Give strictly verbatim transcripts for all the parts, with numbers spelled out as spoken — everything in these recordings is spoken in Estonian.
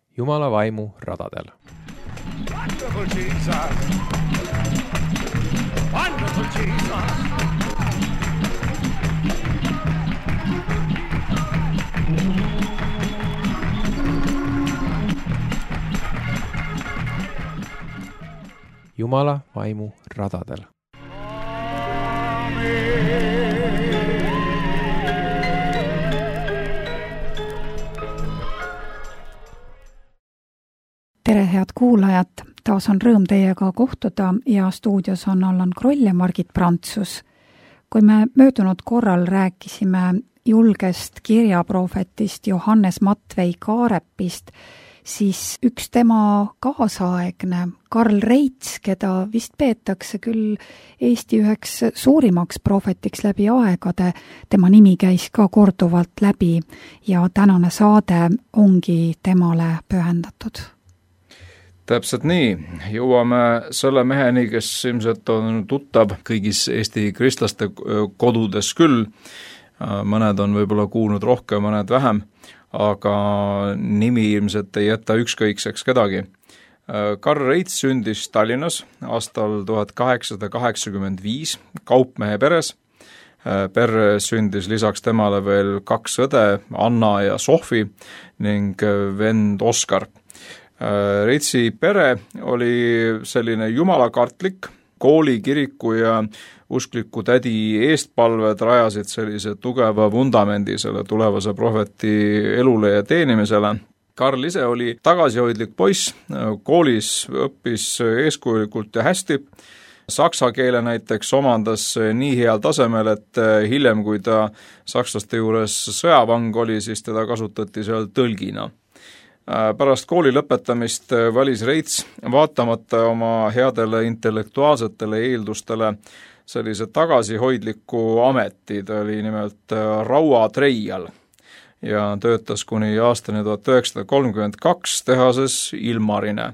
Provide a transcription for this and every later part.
Jumala vaimu radadel. Wonderful Jesus! Wonderful Jesus! Jumala vaimu radadel. Tere, head kuulajad! Taas on rõõm teiega kohtuda ja stuudios on Allan Kroll ja Margit Prantsus. Kui me möödunud korral rääkisime julgest kirjaprohvetist Johannes Matvei Kaarepist, siis üks tema kaasaegne, Karl Reits, keda vist peetakse küll Eesti üheks suurimaks prohvetiks läbi aegade, tema nimi käis ka korduvalt läbi ja tänane saade ongi temale pühendatud. Täpselt nii, jõuame selle meheni, kes ilmselt on tuttav kõigis Eesti kristlaste kodudes küll, mõned on võib-olla kuulnud rohkem, mõned vähem, aga nimi ilmselt ei jäta ükskõikseks kedagi. Karl Reits sündis Tallinnas aastal tuhat kaheksasada kaheksakümmend viis kaupmehe peres. Perre sündis lisaks temale veel kaks õde, Anna ja Sohvi ning vend Oskar. Reitsi pere oli selline jumalakartlik, kooli, kiriku ja uskliku tädi eestpalved rajasid sellise tugeva vundamendi selle tulevase prohveti elule ja teenimisele. Karl ise oli tagasihoidlik poiss, koolis õppis eeskujulikult ja hästi. Saksa keele näiteks omandas nii heal tasemel, et hiljem, kui ta sakslaste juures sõjavang oli, siis teda kasutati seal tõlgina. Pärast kooli lõpetamist valis Reits vaatamata oma headele intellektuaalsetele eeldustele sellise tagasihoidliku ameti, ta oli nimelt rauatreial ja töötas kuni aastani tuhat üheksasada kolmkümmend kaks tehases Ilmarine.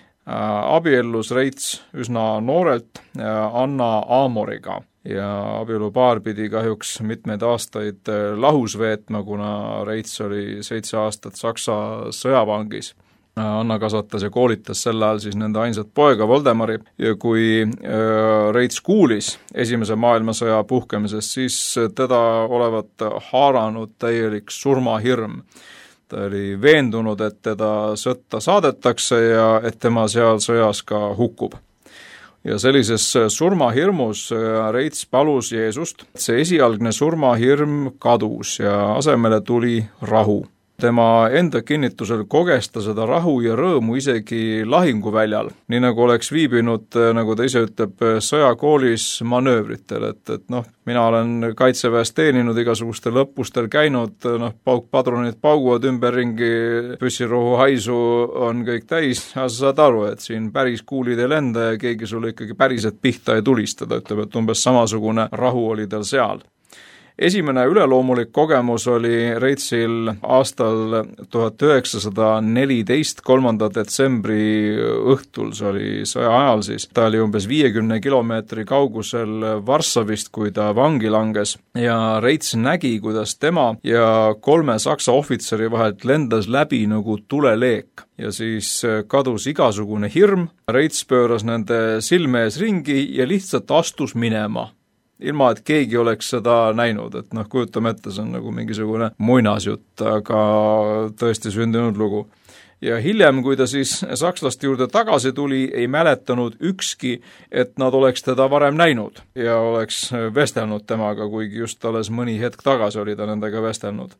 Abiellus Reits üsna noorelt Anna Aamoriga ja abielupaar pidi kahjuks mitmeid aastaid lahus veetma, kuna Reits oli seitse aastat Saksa sõjavangis. Anna kasvatas ja koolitas sel ajal siis nende ainsat poega Voldemari ja kui Reits kuulis esimese maailmasõja puhkemisest, siis teda olevat haaranud täielik surmahirm. Ta oli veendunud, et teda sõtta saadetakse ja et tema seal sõjas ka hukkub. Ja sellises surmahirmus Reits palus Jeesust, et see esialgne surmahirm kadus ja asemele tuli rahu. Tema enda kinnitusel koges ta seda rahu ja rõõmu isegi lahinguväljal, nii nagu oleks viibinud, nagu ta ise ütleb, sõjakoolis manöövritel, et, et noh, mina olen kaitseväes teeninud, igasugustel õppustel käinud, noh, paukpadronid pauguvad ümberringi, püssirohu haisu on kõik täis, ja sa saad aru, et siin päris kuulid ei lenda ja keegi sulle ikkagi päriselt pihta ei tulistada, ütleb, et umbes samasugune rahu oli tal seal. Esimene üleloomulik kogemus oli Reitsil aastal tuhat üheksasada neliteist kolmanda detsembri õhtul, see oli sõja ajal siis. Ta oli umbes viiekümne kilomeetri kaugusel Varssavist, kui ta vangi langes ja Reits nägi, kuidas tema ja kolme saksa ohvitseri vahelt lendas läbi nagu tuleleek ja siis kadus igasugune hirm. Reits pööras nende silme ees ringi ja lihtsalt astus minema. Ilma, et keegi oleks seda näinud, et noh, kujutame ette, see on nagu mingisugune muinasjutt, aga tõesti sündinud lugu. Ja hiljem, kui ta siis sakslaste juurde tagasi tuli, ei mäletanud ükski, et nad oleks teda varem näinud ja oleks vestelnud temaga, kuigi just alles mõni hetk tagasi oli ta nendega vestelnud.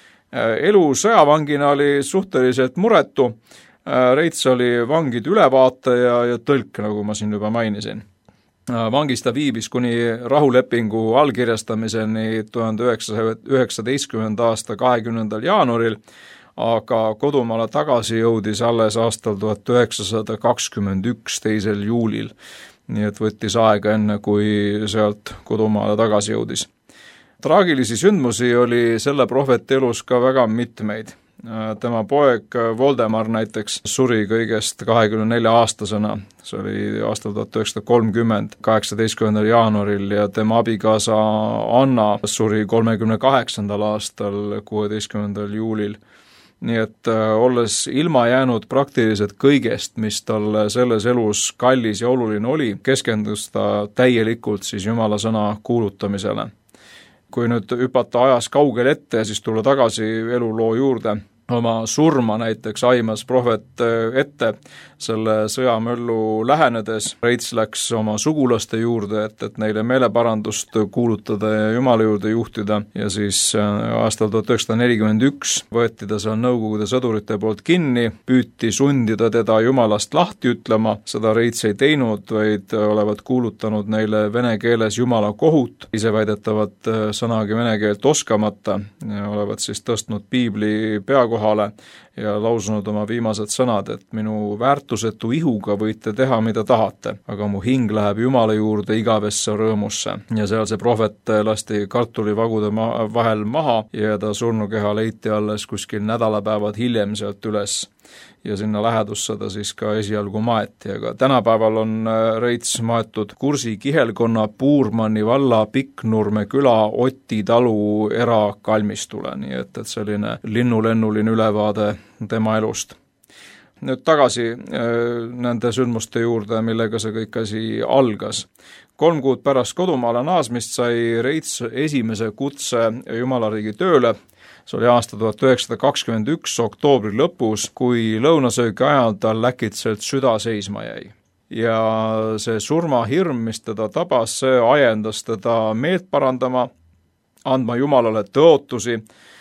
Elu sõjavangina oli suhteliselt muretu. Reits oli vangid ülevaataja ja tõlk, nagu ma siin juba mainisin. Vangis ta viibis kuni rahulepingu allkirjastamiseni tuhande üheksasaja üheksateistkümnenda aasta kahekümnendal jaanuaril, aga kodumaale tagasi jõudis alles aastal tuhat üheksasada kakskümmend üks teisel juulil. Nii et võttis aega enne, kui sealt kodumaale tagasi jõudis. Traagilisi sündmusi oli selle prohveti elus ka väga mitmeid. Tema poeg Voldemar näiteks suri kõigest kahekümne nelja aastasena, see oli aastal tuhat üheksasada kolmkümmend, kaheksateistkümnendal jaanuaril ja tema abikaasa Anna suri kolmekümne kaheksandal aastal, kuueteistkümnendal juulil. nii et olles ilma jäänud praktiliselt kõigest, mis talle selles elus kallis ja oluline oli, keskendus ta täielikult siis Jumala sõna kuulutamisele. Kui nüüd hüpata ajas kaugel ette ja siis tulla tagasi eluloo juurde, oma surma näiteks aimas prohvet ette selle sõjamöllu lähenedes. Reits läks oma sugulaste juurde, et, et neile meeleparandust kuulutada ja Jumala juurde juhtida ja siis aastal tuhat üheksasada nelikümmend üks võeti ta seal Nõukogude sõdurite poolt kinni, püüti sundida teda Jumalast lahti ütlema, seda Reits ei teinud, vaid olevat kuulutanud neile vene keeles Jumala kohut, ise väidetavat sõnagi vene keelt oskamata, olevat siis tõstnud piibli peakohale ja lausunud oma viimased sõnad, et minu väärtusetu ihuga võite teha, mida tahate, aga mu hing läheb Jumala juurde igavesse rõõmusse. Ja seal see prohvet lasti kartulivagude ma- vahel maha ja ta surnukeha leiti alles kuskil nädalapäevad hiljem sealt üles. Ja sinna lähedusse ta siis ka esialgu maeti, aga tänapäeval on Reits maetud Kursi kihelkonna Puurmanni valla Pikknurme küla Oti talu erakalmistule, nii et, et selline linnulennuline ülevaade tema elust. Nüüd tagasi nende sündmuste juurde, millega see kõik asi algas. Kolm kuud pärast kodumaale naasmist sai Reits esimese kutse Jumalariigi tööle. See oli aasta tuhat üheksasada kakskümmend üks oktoobri lõpus, kui lõunasöögi ajal tal läkitselt süda seisma jäi. Ja see surmahirm, mis teda tabas, see ajendas teda meelt parandama, andma Jumalale tõotusi,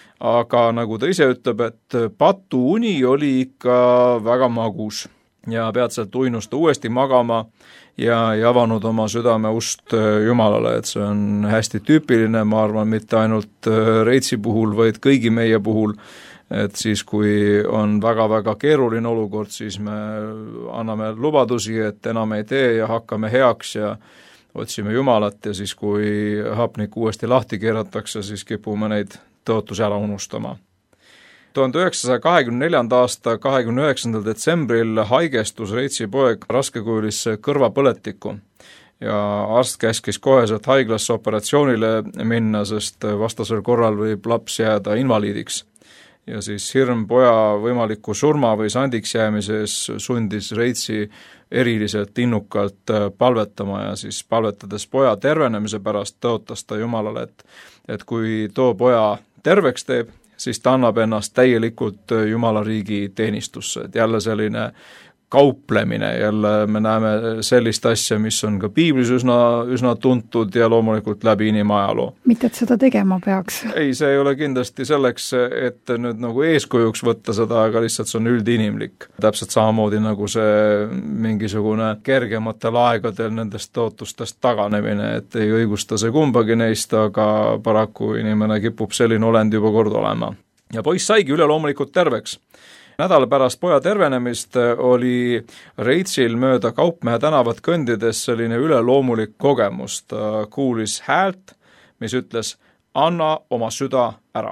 aga nagu ta ise ütleb, et patuuni oli ikka väga magus ja peatselt uinus ta uuesti magama ja ei avanud oma südame ust Jumalale, et see on hästi tüüpiline, ma arvan, mitte ainult Reitsi puhul, vaid kõigi meie puhul, et siis kui on väga-väga keeruline olukord, siis me anname lubadusi, et enam ei tee ja hakkame heaks ja otsime Jumalat ja siis kui hapnik uuesti lahti keeratakse, siis kipume neid tõotusi ära unustama. tuhande üheksasaja kahekümne neljanda aasta kahekümne üheksandal detsembril haigestus Reitsi poeg raskekujulisse kõrvapõletikku ja arst käskis koheselt haiglasse operatsioonile minna, sest vastasel korral võib laps jääda invaliidiks. Ja siis hirm poja võimaliku surma või sandiks jäämises sundis Reitsi eriliselt innukalt palvetama ja siis palvetades poja tervenemise pärast tõotas ta Jumalale, et, et kui too poja terveks teeb, siis ta annab ennast täielikult Jumala riigi teenistusse, et jälle selline kauplemine, jälle me näeme sellist asja, mis on ka piiblis üsna, üsna tuntud ja loomulikult läbi inimajaloo. Mitte, et seda tegema peaks. Ei, see ei ole kindlasti selleks, et nüüd nagu eeskujuks võtta seda, aga lihtsalt see on üldinimlik. Täpselt samamoodi nagu see mingisugune kergematel aegadel nendest tõotustest taganemine, et ei õigusta see kumbagi neist, aga paraku inimene kipub selline olend juba kord olema. Ja poiss saigi üle loomulikult terveks. Nädal pärast poja tervenemist oli Reitsil mööda Kaupmehe tänavat kõndides selline üleloomulik kogemus. Ta kuulis häält, mis ütles, anna oma süda ära.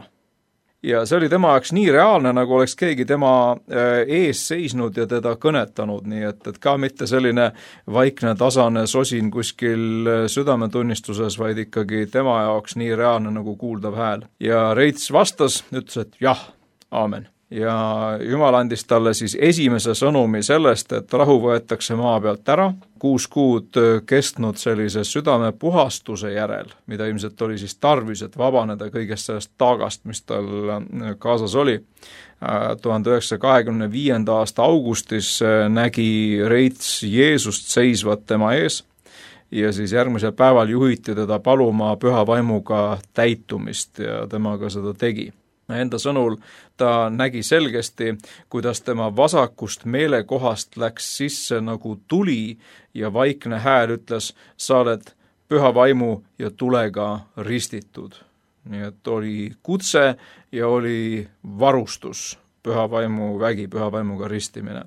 Ja see oli tema jaoks nii reaalne, nagu oleks keegi tema ees seisnud ja teda kõnetanud, nii et, et ka mitte selline vaikne, tasane sosin kuskil südametunnistuses, vaid ikkagi tema jaoks nii reaalne nagu kuuldav hääl. Ja Reits vastas, ütles, et jah, aamen. Ja Jumal andis talle siis esimese sõnumi sellest, et rahu võetakse maa pealt ära, kuus kuud kestnud sellise südame puhastuse järel, mida ilmselt oli siis tarvis, et vabaneda kõigest sellest taagast, mis tal kaasas oli. tuhande üheksasaja kahekümne viienda aasta augustis nägi Reits Jeesust seisvat tema ees ja siis järgmisel päeval juhiti teda paluma püha vaimuga täitumist ja tema ka seda tegi. Enda sõnul ta nägi selgesti, kuidas tema vasakust meelekohast läks sisse nagu tuli ja vaikne hääl ütles, sa oled püha vaimu ja tulega ristitud. Nii et oli kutse ja oli varustus, püha vaimu vägi, püha vaimuga ristimine.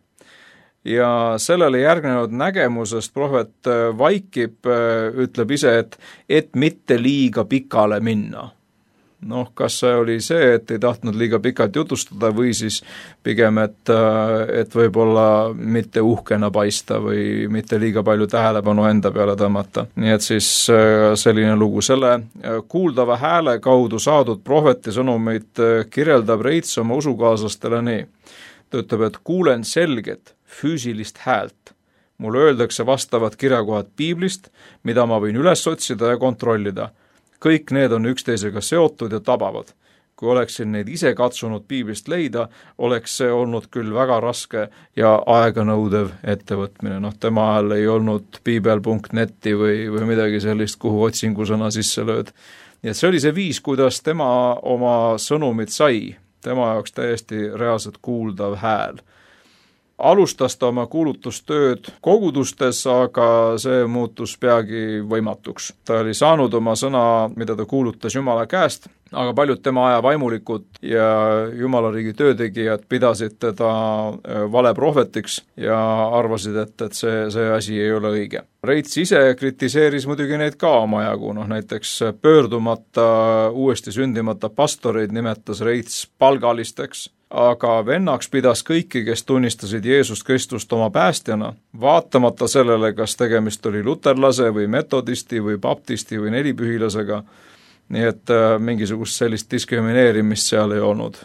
Ja sellele järgnenud nägemusest prohvet vaikib, ütleb ise, et, et mitte liiga pikale minna. noh, kas see oli see, et ei tahtnud liiga pikalt jutustada või siis pigem, et, et võib-olla mitte uhkena paista või mitte liiga palju tähelepanu enda peale tõmmata. Nii et siis selline lugu. Selle kuuldava hääle kaudu saadud prohveti sõnumeid kirjeldab Reits oma usukaaslastele nii. Ta ütleb, et kuulen selget füüsilist häält. Mulle öeldakse vastavad kirjakohad piiblist, mida ma võin üles otsida ja kontrollida. Kõik need on üksteisega seotud ja tabavad. Kui oleksin neid ise katsunud piiblist leida, oleks see olnud küll väga raske ja aeganõudev ettevõtmine. Noh, tema ajal ei olnud piibel punkt neti või, või midagi sellist, kuhu otsingusõna sisse lööd. Nii et see oli see viis, kuidas tema oma sõnumid sai. Tema jaoks täiesti reaalselt kuuldav hääl. Alustas ta oma kuulutustööd kogudustes, aga see muutus peagi võimatuks. Ta oli saanud oma sõna, mida ta kuulutas Jumala käest, aga paljud tema aja vaimulikud ja Jumalariigi töötegijad pidasid teda valeprohvetiks ja arvasid, et, et see, see asi ei ole õige. Reits ise kritiseeris muidugi neid ka omajagu, noh näiteks pöördumata, uuesti sündimata pastoreid nimetas Reits palgalisteks, aga vennaks pidas kõiki, kes tunnistasid Jeesust Kristust oma päästjana, vaatamata sellele, kas tegemist oli luterlase või metodisti või baptisti või nelipühilasega, nii et mingisugust sellist diskrimineerimist seal ei olnud.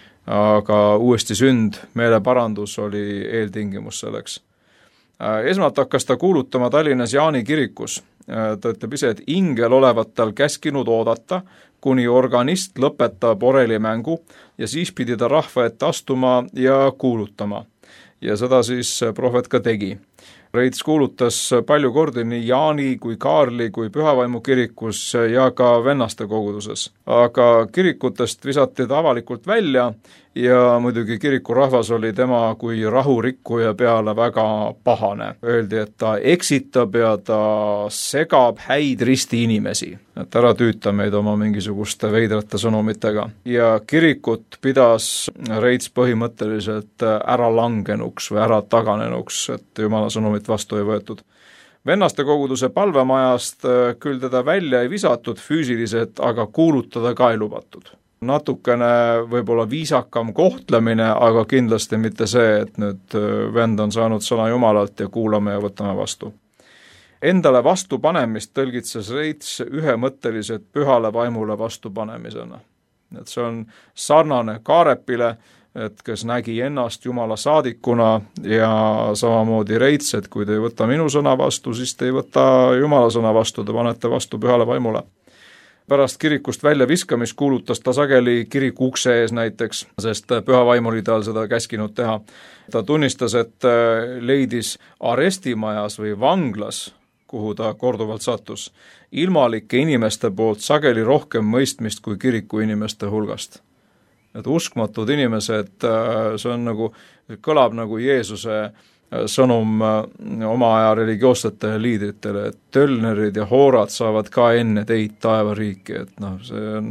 Aga uuesti sünd, meeleparandus oli eeltingimus selleks. Esmalt hakkas ta kuulutama Tallinnas Jaani kirikus. Ta ütleb ise, et ingel olevat tal käskinud oodata, kuni organist lõpetab orelimängu ja siis pidi ta rahva ette astuma ja kuulutama. Ja seda siis prohvet ka tegi. Reits kuulutas palju kordi nii Jaani kui Kaarli kui Pühavaimu kirikus ja ka vennaste koguduses. Aga kirikutest visati ta avalikult välja ja muidugi kiriku rahvas oli tema kui rahurikkuja peale väga pahane. Öeldi, et ta eksitab ja ta segab häid risti inimesi, et ära tüüta meid oma mingisuguste veidrate sõnumitega. Ja kirikut pidas Reits põhimõtteliselt ära langenuks või ära taganenuks, et Jumala sõnumit vastu ei võetud. Vennaste koguduse palvemajast küll teda välja ei visatud füüsiliselt, aga kuulutada ka ei lubatud. Natukene võib-olla viisakam kohtlemine, aga kindlasti mitte see, et nüüd vend on saanud sõna Jumalalt ja kuulame ja võtame vastu. Endale vastupanemist tõlgitses Reits ühemõtteliselt pühale vaimule vastupanemisena. Et see on sarnane Kaarepile, et kes nägi ennast Jumala saadikuna ja samamoodi Reits, et kui te ei võta minu sõna vastu, siis te ei võta Jumala sõna vastu, te panete vastu pühale vaimule. Pärast kirikust välja viskamist kuulutas ta sageli kiriku ukse ees näiteks, sest püha vaim oli tal seda käskinud teha. Ta tunnistas, et leidis arestimajas või vanglas, kuhu ta korduvalt sattus, ilmalike inimeste poolt sageli rohkem mõistmist kui kiriku inimeste hulgast. Et uskmatud inimesed, see on nagu, kõlab nagu Jeesuse sõnum oma aja religioossetele liidritele, et tölnerid ja hoorad saavad ka enne teid taevariiki, et noh, see on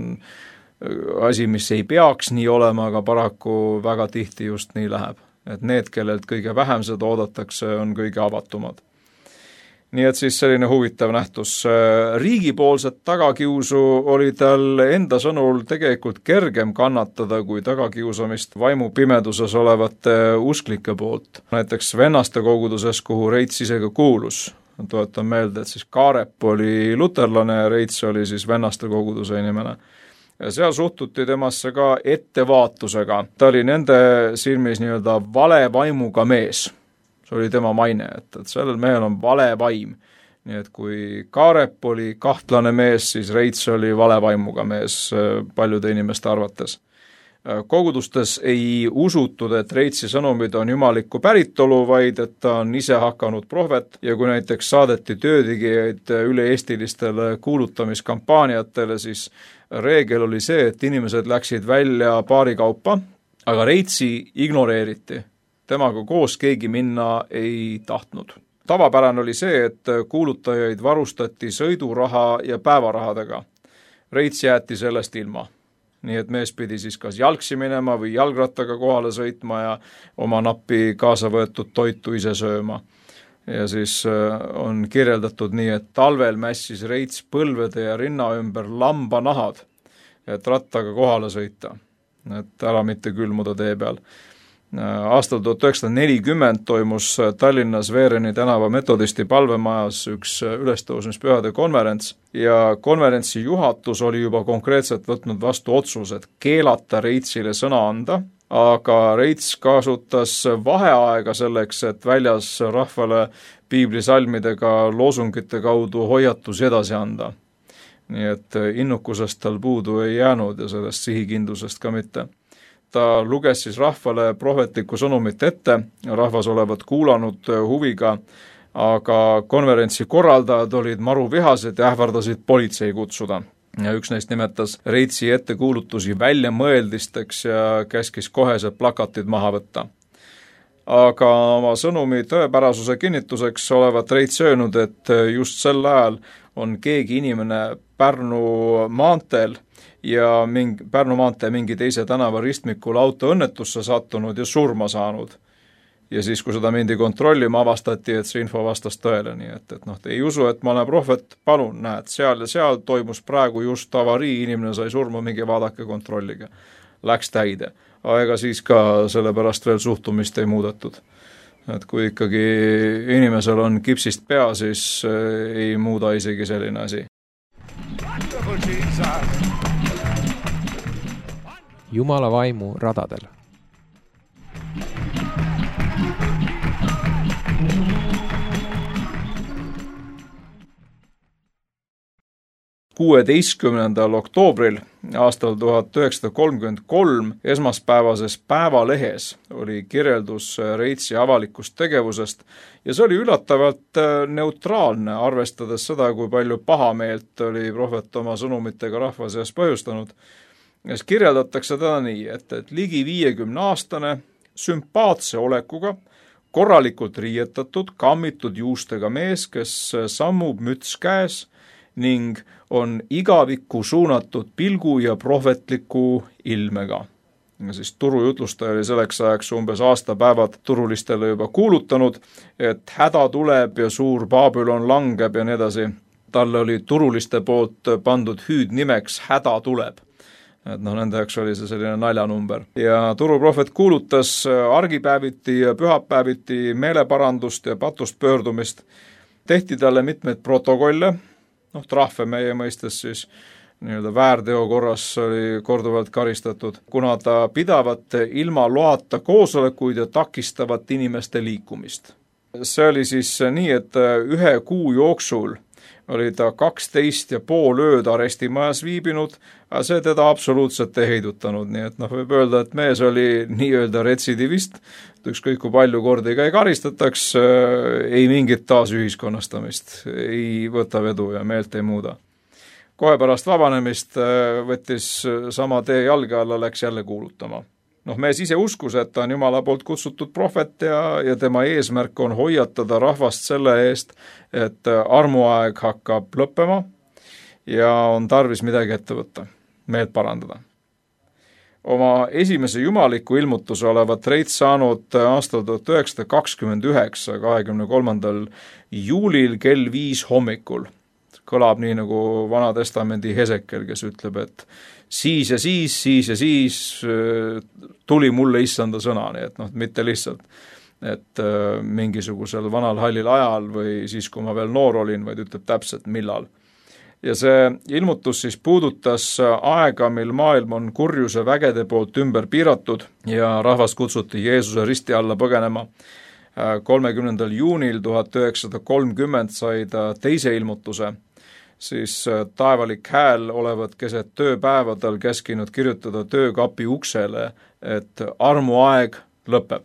asi, mis ei peaks nii olema, aga paraku väga tihti just nii läheb. Et need, kellelt kõige vähem seda oodatakse, on kõige avatumad. Nii et siis selline huvitav nähtus. Riigipoolset tagakiusu oli tal enda sõnul tegelikult kergem kannatada kui tagakiusamist vaimu pimeduses olevate usklike poolt. Näiteks vennaste koguduses, kuhu Reits isegi kuulus. Tuletan meelde, et siis Kaarep oli luterlane ja Reits oli siis vennaste koguduse inimene. Ja seal suhtuti temasse ka ettevaatusega. Ta oli nende silmis nii-öelda vale vaimuga mees. See oli tema maine, et, et sellel mehel on vale vaim. Nii et kui Kaarep oli kahtlane mees, siis Reits oli vale vaimuga mees paljude inimeste arvates. Kogudustes ei usutud, et Reitsi sõnumid on jumalikku päritolu, vaid et ta on ise hakanud prohvet ja kui näiteks saadeti töötegijaid üle-eestilistele kuulutamiskampaaniatele, siis reegel oli see, et inimesed läksid välja paari kaupa, aga Reitsi ignoreeriti. Temaga koos keegi minna ei tahtnud. Tavapärane oli see, et kuulutajaid varustati sõiduraha ja päevarahadega. Reits jäeti sellest ilma. Nii et mees pidi siis kas jalgsi minema või jalgrattaga kohale sõitma ja oma nappi kaasa võetud toitu ise sööma. Ja siis on kirjeldatud nii, et talvel mässis Reits põlvede ja rinna ümber lambanahad et rattaga kohale sõita, et ära mitte külmuda tee peal. Aastal tuhat üheksasada nelikümmend toimus Tallinnas Veereni tänava metodisti palvemajas üks ülestõusmispühade konverents ja konverentsi juhatus oli juba konkreetselt võtnud vastu otsused keelata Reitsile sõna anda, aga Reits kasutas vaheaega selleks, et väljas rahvale piiblisalmidega loosungite kaudu hoiatusi edasi anda. Nii et innukusest tal puudu ei jäänud ja sellest sihikindlusest ka mitte. Ta luges siis rahvale prohvetlikku sõnumit ette, rahvas olevat kuulanud huviga, aga konverentsi korraldajad olid maru vihased ja ähvardasid politsei kutsuda. Ja üks neist nimetas Reitsi ettekuulutusi väljamõeldisteks ja käskis kohesed plakatid maha võtta. Aga oma sõnumi tõepärasuse kinnituseks olevat Reits öelnud, et just sel ajal on keegi inimene Pärnu maanteel ja mingi, Pärnu maantee mingi teise tänava ristmikul auto õnnetusse sattunud ja surma saanud. Ja siis, kui seda mindi kontrollima, avastati, et see info vastas tõele, nii et, et noh, te ei usu, et ma olen prohvet, palun, näed, seal ja seal toimus praegu just avarii, inimene sai surma, mingi vaadake kontrollige. Läks täide, aga ega siis ka sellepärast veel suhtumist ei muudetud. Et kui ikkagi inimesel on kipsist pea, siis ei muuda isegi selline asi. Jumala vaimu radadel. kuueteistkümnendal oktoobril aastal tuhat üheksasada kolmkümmend kolm esmaspäevases Päevalehes oli kirjeldus Reitsi avalikust tegevusest ja see oli üllatavalt neutraalne, arvestades seda, kui palju pahameelt oli prohvet oma sõnumitega rahva seas põhjustanud. Ja kirjeldatakse teda nii, et, et ligi viiekümne aastane, sümpaatse olekuga, korralikult riietatud, kammitud juustega mees, kes sammub müts käes ning on igavikku suunatud pilgu ja prohvetliku ilmega. Ja siis turujutlustaja oli selleks ajaks umbes aastapäevad turulistele juba kuulutanud, et häda tuleb ja suur Babylon langeb ja nii edasi. Talle oli turuliste poolt pandud hüüdnimeks häda tuleb. Et noh, nende jaoks oli see selline naljanumber. Ja turuprohvet kuulutas argipäeviti ja pühapäeviti meeleparandust ja patust pöördumist. Tehti talle mitmeid protokolle, noh, trahve meie mõistes siis nii-öelda väärteo korras oli korduvalt karistatud, kuna ta pidavat ilma loata koosolekuid ja takistavat inimeste liikumist. See oli siis nii, et ühe kuu jooksul oli ta kaksteist ja pool ööd arestimajas viibinud, aga see teda absoluutselt ei heidutanud, nii et noh, võib öelda, et mees oli nii-öelda retsidivist, ükskõik kui palju kordi ka ei karistataks, ei mingit taas ühiskonnastamist, ei võta vedu ja meelt ei muuda. Kohe pärast vabanemist võttis sama tee jalge alla, läks jälle kuulutama. Noh, mees ise uskus, et ta on Jumala poolt kutsutud prohvet ja, ja tema eesmärk on hoiatada rahvast selle eest, et armuaeg hakkab lõppema ja on tarvis midagi ette võtta, meelt parandada. Oma esimese jumaliku ilmutuse olevat Reits saanud aastal tuhat üheksasada kakskümmend üheksa, kahekümne kolmandal juulil kell viis hommikul. Kõlab nii nagu Vana Testamendi Hesekel, kes ütleb, et siis ja siis, siis ja siis tuli mulle issanda sõna, nii et noh, mitte lihtsalt, et mingisugusel vanal hallil ajal või siis, kui ma veel noor olin, vaid ütleb täpselt millal. Ja see ilmutus siis puudutas aega, mil maailm on kurjuse vägede poolt ümber piiratud ja rahvas kutsuti Jeesuse risti alla põgenema. kolmekümnendal juunil tuhat üheksasada kolmkümmend sai ta teise ilmutuse, siis taevalik hääl olevat keset tööpäevadel käskinud kirjutada töökapi uksele, et armuaeg lõpeb.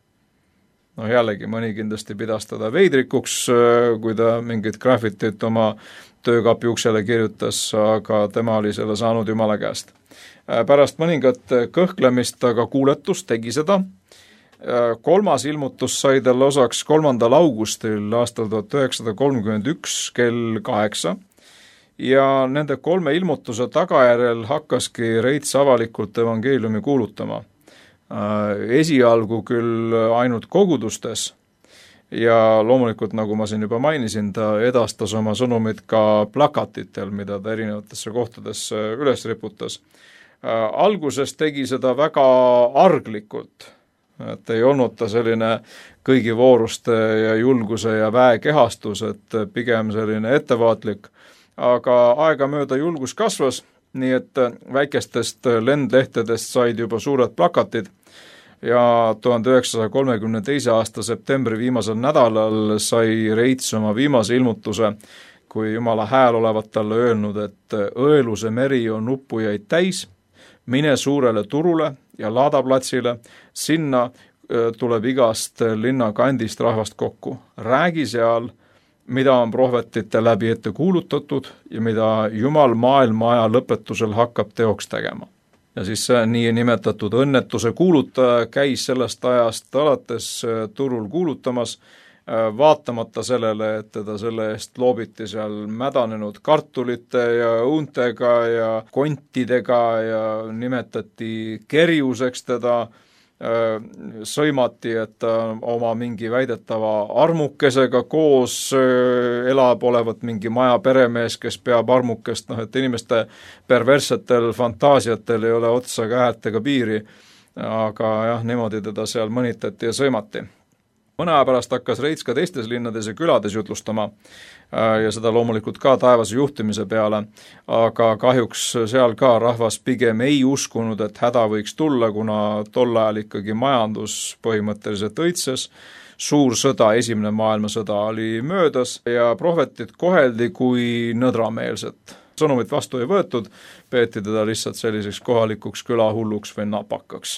No jällegi, mõni kindlasti pidas teda veidrikuks, kui ta mingit graffitit oma töökapi uksele kirjutas, aga tema oli selle saanud Jumala käest. Pärast mõningat kõhklemist, aga kuuletust tegi seda. Kolmas ilmutus sai talle osaks kolmandal augustil aastal tuhat üheksasada kolmkümmend üks kell kaheksa ja nende kolme ilmutuse tagajärjel hakkaski Reits avalikult evangeeliumi kuulutama. Esialgu küll ainult kogudustes ja loomulikult, nagu ma siin juba mainisin, ta edastas oma sõnumid ka plakatitel, mida ta erinevatesse kohtadesse üles riputas. Alguses tegi seda väga arglikult, et ei olnud ta selline kõigi vooruste ja julguse ja väekehastus, et pigem selline ettevaatlik, aga aegamööda julgus kasvas, nii et väikestest lendlehtedest said juba suured plakatid ja tuhande üheksasaja kolmekümne teise aasta septembri viimasel nädalal sai Reits oma viimase ilmutuse, kui Jumala hääl olevat talle öelnud, et õeluse meri on uppujaid täis, mine suurele turule ja laadaplatsile, sinna tuleb igast linna kandist rahvast kokku. Räägi seal, mida on prohvetite läbi ette kuulutatud ja mida Jumal maailma aja lõpetusel hakkab teoks tegema. Ja siis see nii nimetatud õnnetuse kuulutaja käis sellest ajast alates turul kuulutamas, vaatamata sellele, et teda selle eest loobiti seal mädanenud kartulite ja õuntega ja kontidega ja nimetati kerjuseks teda, sõimati, et ta oma mingi väidetava armukesega koos elab, olevat mingi maja peremees, kes peab armukest, noh, et inimeste perverssetel fantaasiatel ei ole otsaga äärtega piiri, aga jah, niimoodi teda seal mõnitati ja sõimati. Mõne aja pärast hakkas Reits ka teistes linnades ja külades jutlustama ja seda loomulikult ka taevase juhtimise peale, aga kahjuks seal ka rahvas pigem ei uskunud, et häda võiks tulla, kuna tol ajal ikkagi majandus põhimõtteliselt õitses, suur sõda, esimene maailmasõda oli möödas ja prohvetit koheldi kui nõdrameelset. Sõnumit vastu ei võetud, peeti teda lihtsalt selliseks kohalikuks külahulluks või napakaks.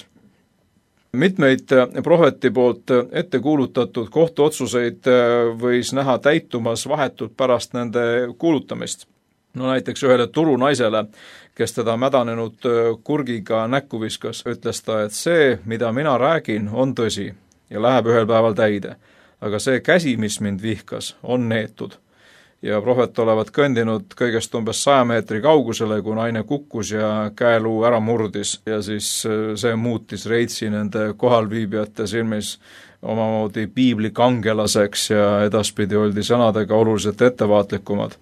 Mitmeid prohveti poolt ette kuulutatud kohtuotsuseid võis näha täitumas vahetult pärast nende kuulutamist. No näiteks ühele turunaisele, kes teda mädanenud kurgiga näkku viskas, ütles ta, et see, mida mina räägin, on tõsi ja läheb ühel päeval täide. Aga see käsi, mis mind vihkas, on neetud. Ja prohvet olevat kõndinud kõigest umbes saja meetri kaugusele, kui naine kukkus ja käeluu ära murdis ja siis see muutis Reitsi nende kohalviibijate silmis omamoodi piibli kangelaseks ja edaspidi oldi sõnadega oluliselt ettevaatlikumad.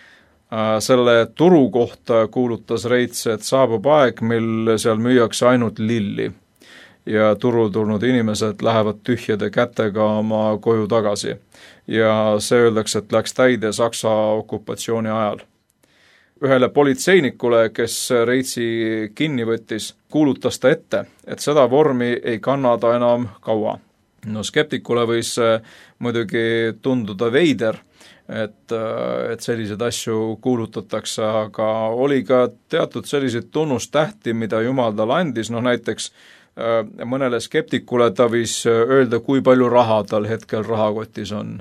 Selle turu kohta kuulutas Reits, et saabub aeg, mil seal müüakse ainult lilli ja turul tulnud inimesed lähevad tühjade kätega oma koju tagasi. Ja see öeldakse, et läks täide Saksa okupatsiooni ajal. Ühele politseinikule, kes Reitsi kinni võttis, kuulutas ta ette, et seda vormi ei kannada enam kaua. No skeptikule võis muidugi tunduda veider, et, et selliseid asju kuulutatakse, aga oli ka teatud selliseid tunnustähti, mida Jumal talle andis, no näiteks mõnele skeptikule ta võis öelda, kui palju raha tal hetkel rahakotis on.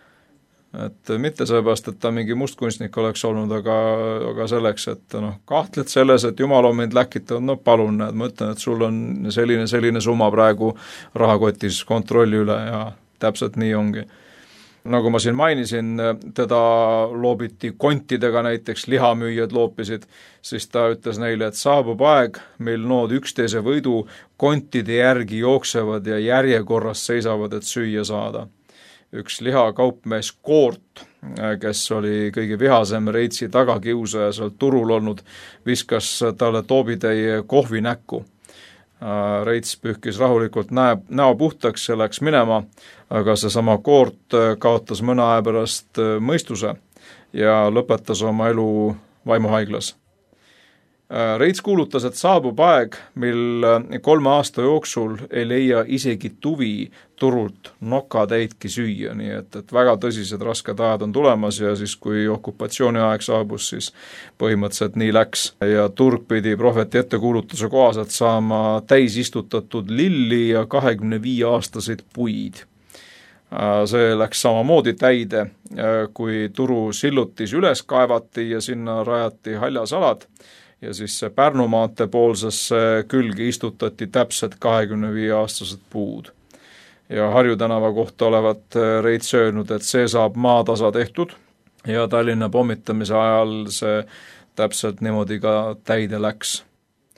Et mitte sellepärast, et ta mingi mustkunstnik oleks olnud, aga, aga selleks, et noh, kahtled selles, et Jumal on mind läkitanud, no palun, et ma ütlen, et sul on selline, selline summa praegu rahakotis kontrolli üle ja täpselt nii ongi. Nagu ma siin mainisin, teda loobiti kontidega, näiteks lihamüüjad loopisid, siis ta ütles neile, et saabub aeg, mil nood üksteise võidu kontide järgi jooksevad ja järjekorras seisavad, et süüa saada. Üks lihakaupmees Koort, kes oli kõige vihasem Reitsi tagakiusaja seal turul olnud, viskas talle toobitäie kohvi näkku. Reits pühkis rahulikult näe, näo puhtaks ja läks minema, aga seesama Koort kaotas mõne aja pärast mõistuse ja lõpetas oma elu vaimuhaiglas. Reits kuulutas, et saabub aeg, mil kolme aasta jooksul ei leia isegi tuvi turult nokatäitki süüa, nii et, et väga tõsised rasked ajad on tulemas ja siis, kui okupatsiooni aeg saabus, siis põhimõtteliselt nii läks. Ja turg pidi prohveti ettekuulutuse kohaselt saama täisistutatud lilli ja kahekümne viie aastaseid puid. See läks samamoodi täide, kui turu sillutis üles kaevati ja sinna rajati haljasalad, ja siis see Pärnu maante poolsesse külge istutati täpselt kahekümne viie aastased puud. Ja Harju tänava kohta olevat Reits öelnud, et see saab maatasa tehtud ja Tallinna pommitamise ajal see täpselt niimoodi ka täide läks.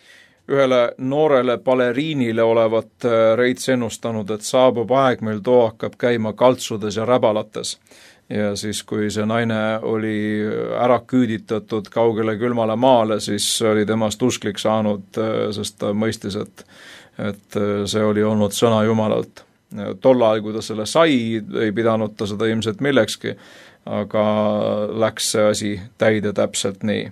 ühele noorele baleriinile olevat Reits ennustanud, et saabub aeg, mil too hakkab käima kaltsudes ja räbalates. Ja siis, kui see naine oli ära küüditatud kaugele külmale maale, siis oli temast usklik saanud, sest ta mõistis, et, et see oli olnud sõna Jumalalt. Tol ajal, kui ta selle sai, ei pidanud ta seda ilmselt millekski, aga läks see asi täide täpselt nii.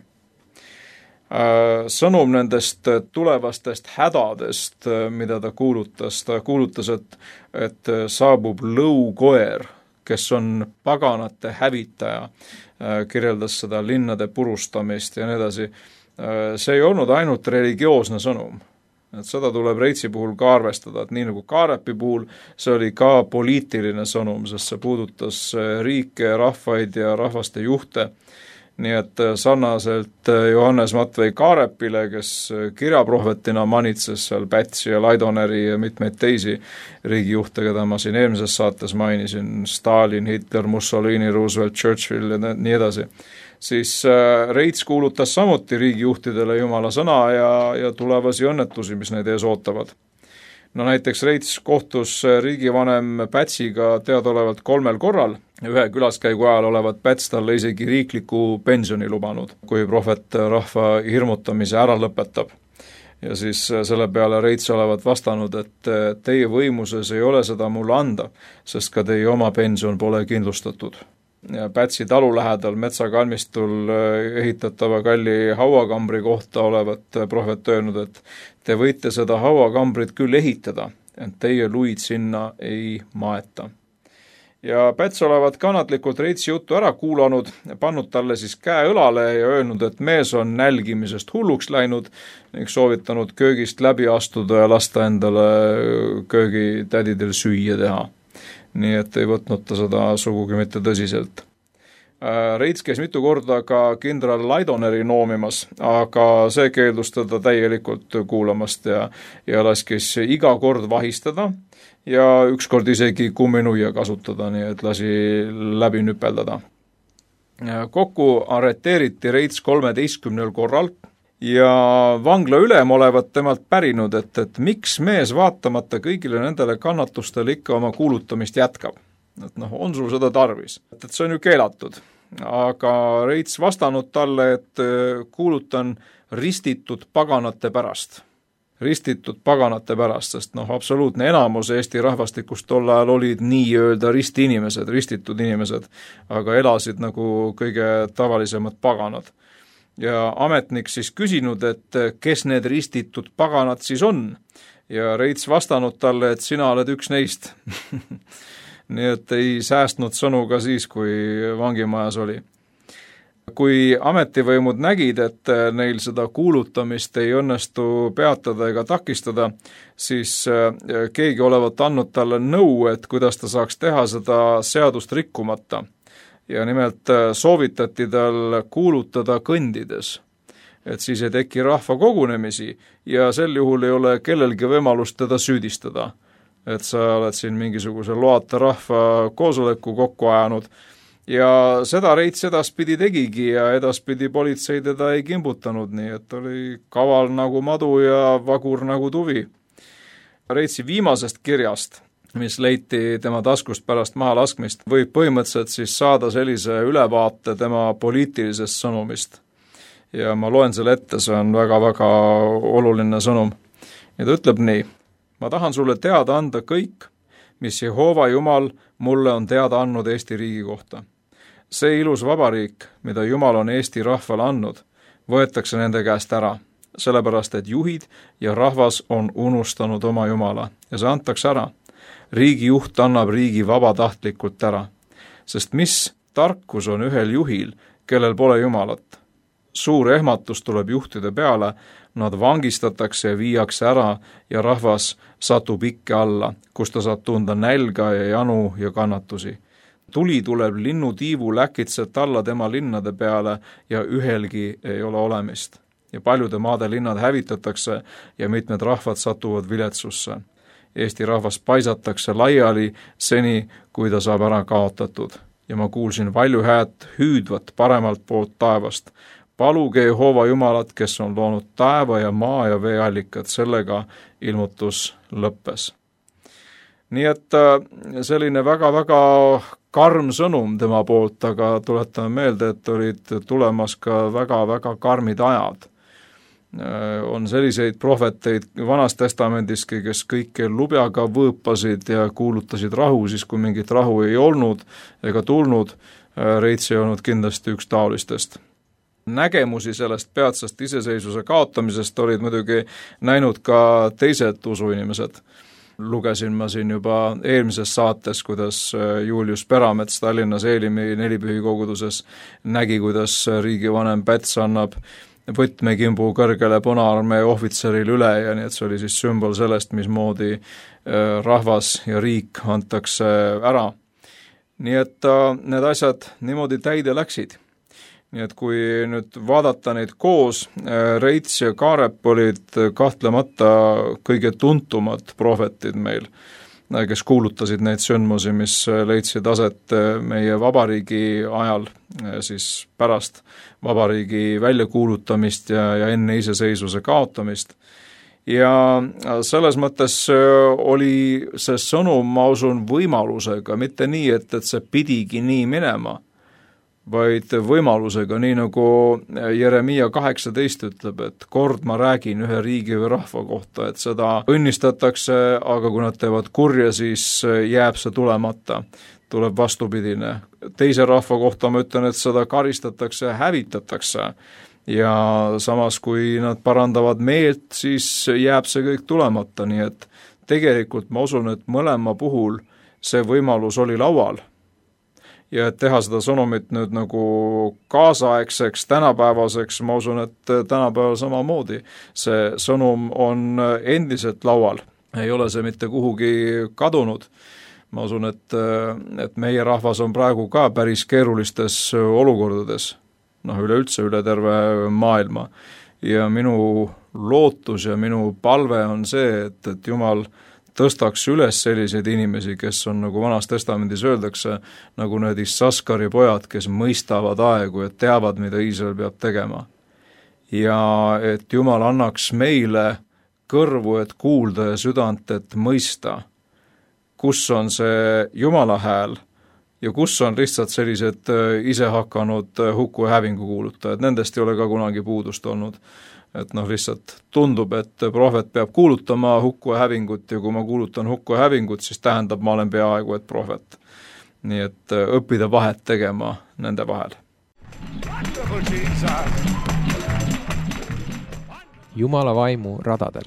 Sõnum nendest tulevastest hädadest, mida ta kuulutas, ta kuulutas, et, et saabub lõukoer, kes on paganate hävitaja, kirjeldas seda linnade purustamist ja nii edasi. See ei olnud ainult religioosne sõnum. Et seda tuleb Reitsi puhul ka arvestada, et nii nagu Kaarepi puhul, see oli ka poliitiline sõnum, sest see puudutas riike, rahvaid ja rahvaste juhte. Nii et sarnaselt Johannes Matvei Kaarepile, kes kirjaprohvetina manitses seal Pätsi ja Laidoneri ja mitmeid teisi riigijuhte, keda ma siin eelmises saates mainisin, Stalin, Hitler, Mussolini, Roosevelt, Churchill ja nii edasi, siis Reits kuulutas samuti riigijuhtidele Jumala sõna ja, ja tulevasi õnnetusi, mis neid ees ootavad. No näiteks Reits kohtus riigivanem Pätsiga teadaolevalt kolmel korral. Ühe külaskäigu ajal olevat Päts talle isegi riikliku pensioni lubanud, kui prohvet rahva hirmutamise ära lõpetab. Ja siis selle peale Reits olevat vastanud, et teie võimuses ei ole seda mulle anda, sest ka teie oma pension pole kindlustatud. Ja Pätsi talu lähedal metsakalmistul ehitatava kalli hauakambri kohta olevat prohvet öelnud, et te võite seda hauakambrit küll ehitada, ent teie luid sinna ei maeta. Ja Päts olevat kannatlikult Reitsi juttu ära kuulanud, pannud talle siis käe õlale ja öelnud, et mees on nälgimisest hulluks läinud ning soovitanud köögist läbi astuda ja lasta endale köögitädidel süüa teha. Nii et ei võtnud ta seda sugugi mitte tõsiselt. Reits käis mitu korda ka kindral Laidoneri noomimas, aga see keeldus teda täielikult kuulamast ja, ja laskis iga kord vahistada ja ükskord isegi kumminuia kasutada, nii et lasi läbi nüpeldada. Kokku arreteeriti Reits kolmeteistkümnel korral ja vangla ülem olevat temalt pärinud, et, et miks mees vaatamata kõigile nendele kannatustele ikka oma kuulutamist jätkab. Et noh, on sul seda tarvis, et, et see on ju keelatud. Aga Reits vastanud talle, et kuulutan ristitud paganate pärast. Ristitud paganate pärast, sest noh, absoluutne enamus Eesti rahvastikust tol ajal olid nii-öelda risti inimesed, ristitud inimesed, aga elasid nagu kõige tavalisemad paganad. Ja ametnik siis küsinud, et kes need ristitud paganad siis on. Ja Reits vastanud talle, et sina oled üks neist. Nii et ei säästnud sõnu ka siis, kui vangimajas oli. Kui ametivõimud nägid, et neil seda kuulutamist ei õnnestu peatada ega takistada, siis keegi olevat andnud talle nõu, et kuidas ta saaks teha seda seadust rikkumata. Ja nimelt soovitati tal kuulutada kõndides, et siis ei teki rahva kogunemisi ja sel juhul ei ole kellelgi võimalust teda süüdistada, et sa oled siin mingisuguse loata rahva koosoleku kokku ajanud. Ja seda Reits edaspidi tegigi ja edaspidi politsei teda ei kimbutanud, nii et oli kaval nagu madu ja vagur nagu tuvi. Reitsi viimasest kirjast, mis leiti tema taskust pärast maha laskmist, võib põhimõtteliselt siis saada sellise ülevaate tema poliitilisest sõnumist. Ja ma loen selle ette, see on väga-väga oluline sõnum. Ja ta ütleb nii, ma tahan sulle teada anda kõik, mis Jehova Jumal mulle on teada andnud Eesti riigi kohta. See ilus vabariik, mida Jumal on Eesti rahvale andnud, võetakse nende käest ära, sellepärast et juhid ja rahvas on unustanud oma Jumala ja see antakse ära. Riigi juht annab riigi vabatahtlikult ära, sest mis tarkus on ühel juhil, kellel pole Jumalat. Suur ehmatus tuleb juhtide peale, nad vangistatakse ja viiakse ära ja rahvas satub ikke alla, kus ta saab tunda nälga ja janu ja kannatusi. Tuli tuleb linnutiivu läkitselt alla tema linnade peale ja ühelgi ei ole olemist. Ja paljude maade linnad hävitatakse ja mitmed rahvad satuvad viletsusse. Eesti rahvas paisatakse laiali seni, kui ta saab ära kaotatud. Ja ma kuulsin valju häält hüüdvat paremalt poolt taevast. paluge Jehova Jumalat, kes on loonud taeva ja maa ja veeallikad, sellega ilmutus lõppes. Nii et selline väga-väga karm sõnum tema poolt, aga tuletame meelde, et olid tulemas ka väga-väga karmid ajad. On selliseid prohveteid Vanas Testamendiski, kes kõike lubjaga võõpasid ja kuulutasid rahu, siis kui mingit rahu ei olnud ega tulnud, Reits ei olnud kindlasti üks taolistest. Nägemusi sellest peatsest iseseisvuse kaotamisest olid muidugi näinud ka teised usuinimesed. Lugesin ma siin juba eelmises saates, kuidas Julius Peramets Tallinnas Eelimi nelipühikoguduses nägi, kuidas riigivanem Päts annab võtmekimbu kõrgele Punaarmee ohvitseril üle ja nii, et see oli siis sümbol sellest, mismoodi rahvas ja riik antakse ära. Nii et need asjad niimoodi täide läksid. Nii et kui nüüd vaadata neid koos, Reits ja Kaarep olid kahtlemata kõige tuntumad prohvetid meil, kes kuulutasid neid sündmusi, mis leidsid aset meie vabariigi ajal, siis pärast vabariigi väljakuulutamist ja, ja enne iseseisvuse kaotamist. Ja selles mõttes oli see sõnum, ma usun, võimalusega, mitte nii, et, et see pidigi nii minema, vaid võimalusega, nii nagu Jeremiia kaheksateist ütleb, et kord ma räägin ühe riigi või rahva kohta, et seda õnnistatakse, aga kui nad teevad kurja, siis jääb see tulemata, tuleb vastupidine. Teise rahva kohta ma ütlen, et seda karistatakse ja hävitatakse ja samas, kui nad parandavad meelt, siis jääb see kõik tulemata, nii et tegelikult ma usun, et mõlema puhul see võimalus oli laual. Ja et teha seda sõnumit nüüd nagu kaasaegseks, tänapäevaseks, ma usun, et tänapäeval samamoodi. See sõnum on endiselt laual, ei ole see mitte kuhugi kadunud. Ma usun, et, et meie rahvas on praegu ka päris keerulistes olukordades, noh üleüldse üle terve maailma. Ja minu lootus ja minu palve on see, et, et Jumal tõstaks üles selliseid inimesi, kes on, nagu Vanas Testamendis öeldakse, nagu need Issaskari pojad, kes mõistavad aegu ja teavad, mida Iisrael peab tegema. Ja et Jumal annaks meile kõrvu, et kuulda ja südant, et mõista, kus on see Jumala hääl ja kus on lihtsalt sellised ise hakanud hukku ja hävingu kuulutajad. Nendest ei ole ka kunagi puudust olnud. Et noh, lihtsalt tundub, et prohvet peab kuulutama hukku ja hävingut ja kui ma kuulutan hukku ja hävingut, siis tähendab, ma olen peaaegu et prohvet. Nii et õppida vahet tegema nende vahel. Jumala vaimu radadel.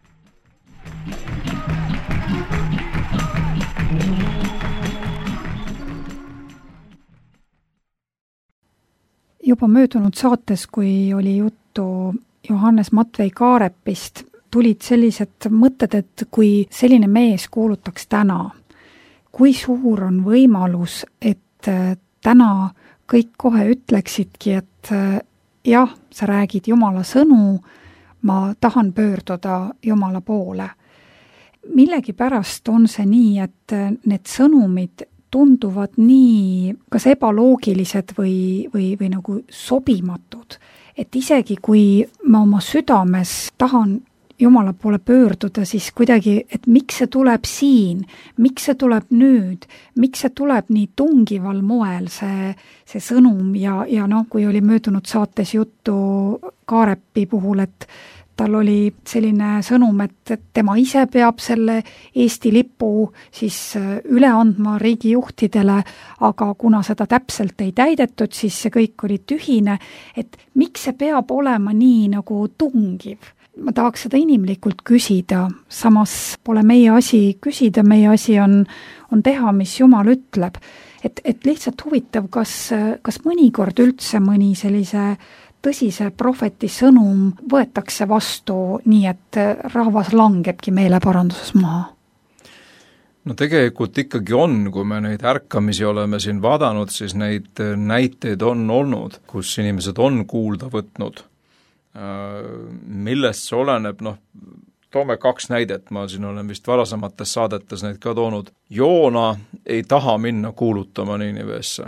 Juba möödunud saates, kui oli juttu Johannes Matvei Kaarepist, tulid sellised mõtted, et kui selline mees kuulutaks täna, kui suur on võimalus, et täna kõik kohe ütleksidki, et jah, sa räägid Jumala sõnu, ma tahan pöörduda Jumala poole. Millegipärast on see nii, et need sõnumid tunduvad nii kas ebaloogilised või, või, või nagu sobimatud, et isegi kui ma oma südames tahan Jumala poole pöörduda, siis kuidagi, et miks see tuleb siin, miks see tuleb nüüd, miks see tuleb nii tungival moel, see, see sõnum ja, ja noh, kui oli möödunud saates juttu Kaarepi puhul, et tal oli selline sõnum, et tema ise peab selle Eesti lipu siis üle andma riigijuhtidele, aga kuna seda täpselt ei täidetud, siis see kõik oli tühine, et miks see peab olema nii nagu tungiv? Ma tahaks seda inimlikult küsida, samas pole meie asi küsida, meie asi on, on teha, mis Jumal ütleb. Et, et lihtsalt huvitav, kas, kas mõnikord üldse mõni sellise tõsise prohveti sõnum võetakse vastu nii, et rahvas langebki meeleparanduses maha? No tegelikult ikkagi on, kui me neid ärkamisi oleme siin vaadanud, siis neid näiteid on olnud, kus inimesed on kuulda võtnud. Millest see oleneb, noh, toome kaks näidet, ma siin olen vist varasemates saadetes neid ka toonud. Joona ei taha minna kuulutama Niiniveesse.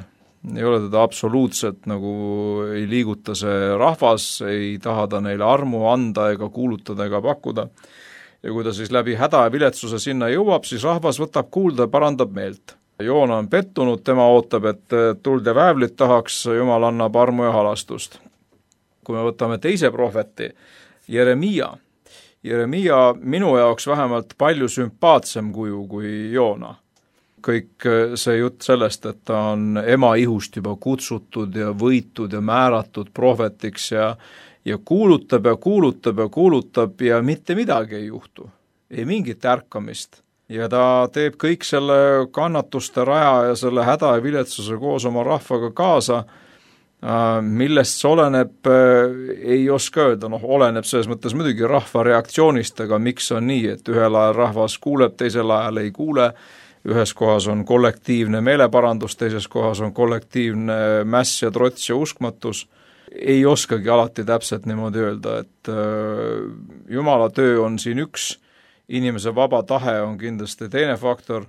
ei ole teda absoluutselt nagu, ei liiguta see rahvas, ei taha ta neile armu anda ega kuulutada ega pakkuda. Ja kui ta siis läbi häda ja viletsuse sinna jõuab, siis rahvas võtab kuulda ja parandab meelt. Joona on pettunud, tema ootab, et tuld ja väävlit tahaks, Jumal annab armu ja halastust. Kui me võtame teise prohveti, Jeremia, Jeremia minu jaoks vähemalt palju sümpaatsem kuju kui Joona. Kõik see jutt sellest, et ta on ema ihust juba kutsutud ja võitud ja määratud prohvetiks ja, ja kuulutab ja kuulutab ja kuulutab ja mitte midagi ei juhtu. Ei mingit ärkamist. Ja ta teeb kõik selle kannatuste raja ja selle häda ja viletsuse koos oma rahvaga kaasa, millest see oleneb, ei oska öelda, noh, oleneb selles mõttes muidugi rahva reaktsioonist, aga miks on nii, et ühel ajal rahvas kuuleb, teisel ajal ei kuule, ühes kohas on kollektiivne meeleparandus, teises kohas on kollektiivne mäss ja trots ja uskmatus, ei oskagi alati täpselt niimoodi öelda, et Jumala töö on siin üks, inimese vaba tahe on kindlasti teine faktor.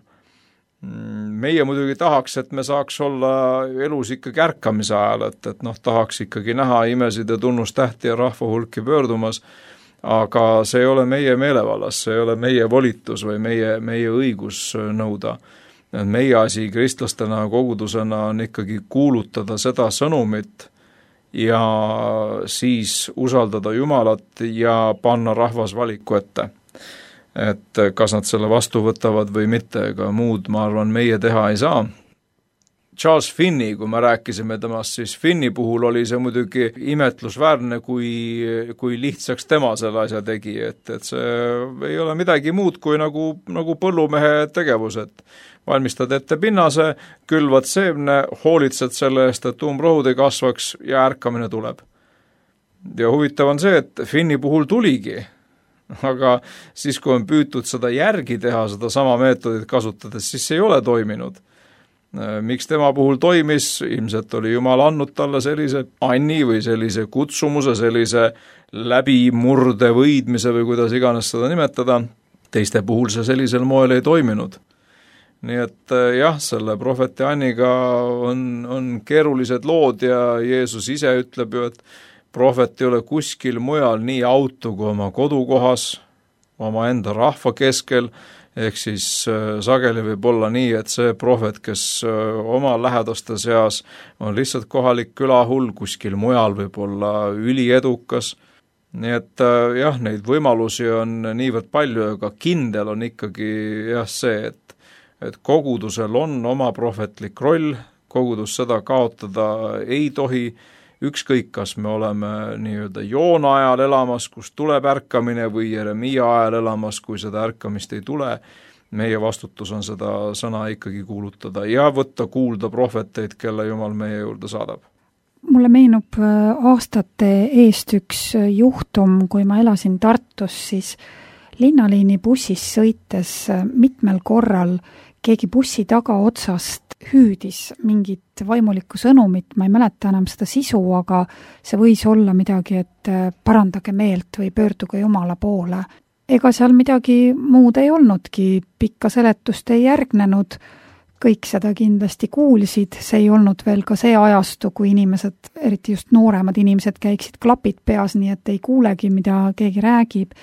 Meie muidugi tahaks, et me saaks olla elus ikkagi ärkamise ajal, et, et noh, tahaks ikkagi näha imesid ja tunnustähti ja rahva hulki pöördumas, aga see ei ole meie meelevallas, see ei ole meie volitus või meie, meie õigus nõuda. Meie asi kristlastena kogudusena on ikkagi kuulutada seda sõnumit ja siis usaldada Jumalat ja panna rahvas valiku ette. Et kas nad selle vastu võtavad või mitte, ega muud, ma arvan, meie teha ei saa. Charles Finney, kui me rääkisime temast, siis Finney puhul oli see muidugi imetlusväärne, kui, kui lihtsaks tema selle asja tegi, et, et see ei ole midagi muud kui nagu, nagu põllumehe tegevus, et valmistad ette pinnase, külvad seemne, hoolitsed selle eest, et umbrohud ei kasvaks ja ärkamine tuleb. Ja huvitav on see, et Finney puhul tuligi, aga siis, kui on püütud seda järgi teha, seda sama meetodit kasutades, siis see ei ole toiminud. Miks tema puhul toimis, ilmselt oli Jumal andnud talle sellise anni või sellise kutsumuse, sellise läbimurde võidmise või kuidas iganes seda nimetada, teiste puhul see sellisel moel ei toiminud. Nii et jah, selle prohveti Anniga on, on keerulised lood ja Jeesus ise ütleb ju, et prohvet ei ole kuskil mujal nii autu kui oma kodukohas, oma enda rahva keskel, ehk siis sageli võib olla nii, et see prohvet, kes oma lähedaste seas on lihtsalt kohalik külahull, kuskil mujal võib olla üliedukas. Nii et jah, neid võimalusi on niivõrd palju, aga kindel on ikkagi jah see, et, et kogudusel on oma prohvetlik roll, kogudus seda kaotada ei tohi, ükskõik, kas me oleme nii-öelda Joona ajal elamas, kus tuleb ärkamine või Jeremia ajal elamas, kui seda ärkamist ei tule, meie vastutus on seda sõna ikkagi kuulutada ja võtta kuulda prohveteid, kelle Jumal meie juurde saadab. Mulle meenub aastate eest üks juhtum, kui ma elasin Tartus, siis linnaliini bussis sõites mitmel korral keegi bussi tagaotsast hüüdis mingit vaimulikku sõnumit, ma ei mäleta enam seda sisu, aga see võis olla midagi, et parandage meelt või pöörduge Jumala poole. Ega seal midagi muud ei olnudki, pikka seletust ei järgnenud, kõik seda kindlasti kuulsid, see ei olnud veel ka see ajastu, kui inimesed, eriti just nooremad inimesed, käiksid klapid peas, nii et ei kuulegi, mida keegi räägib.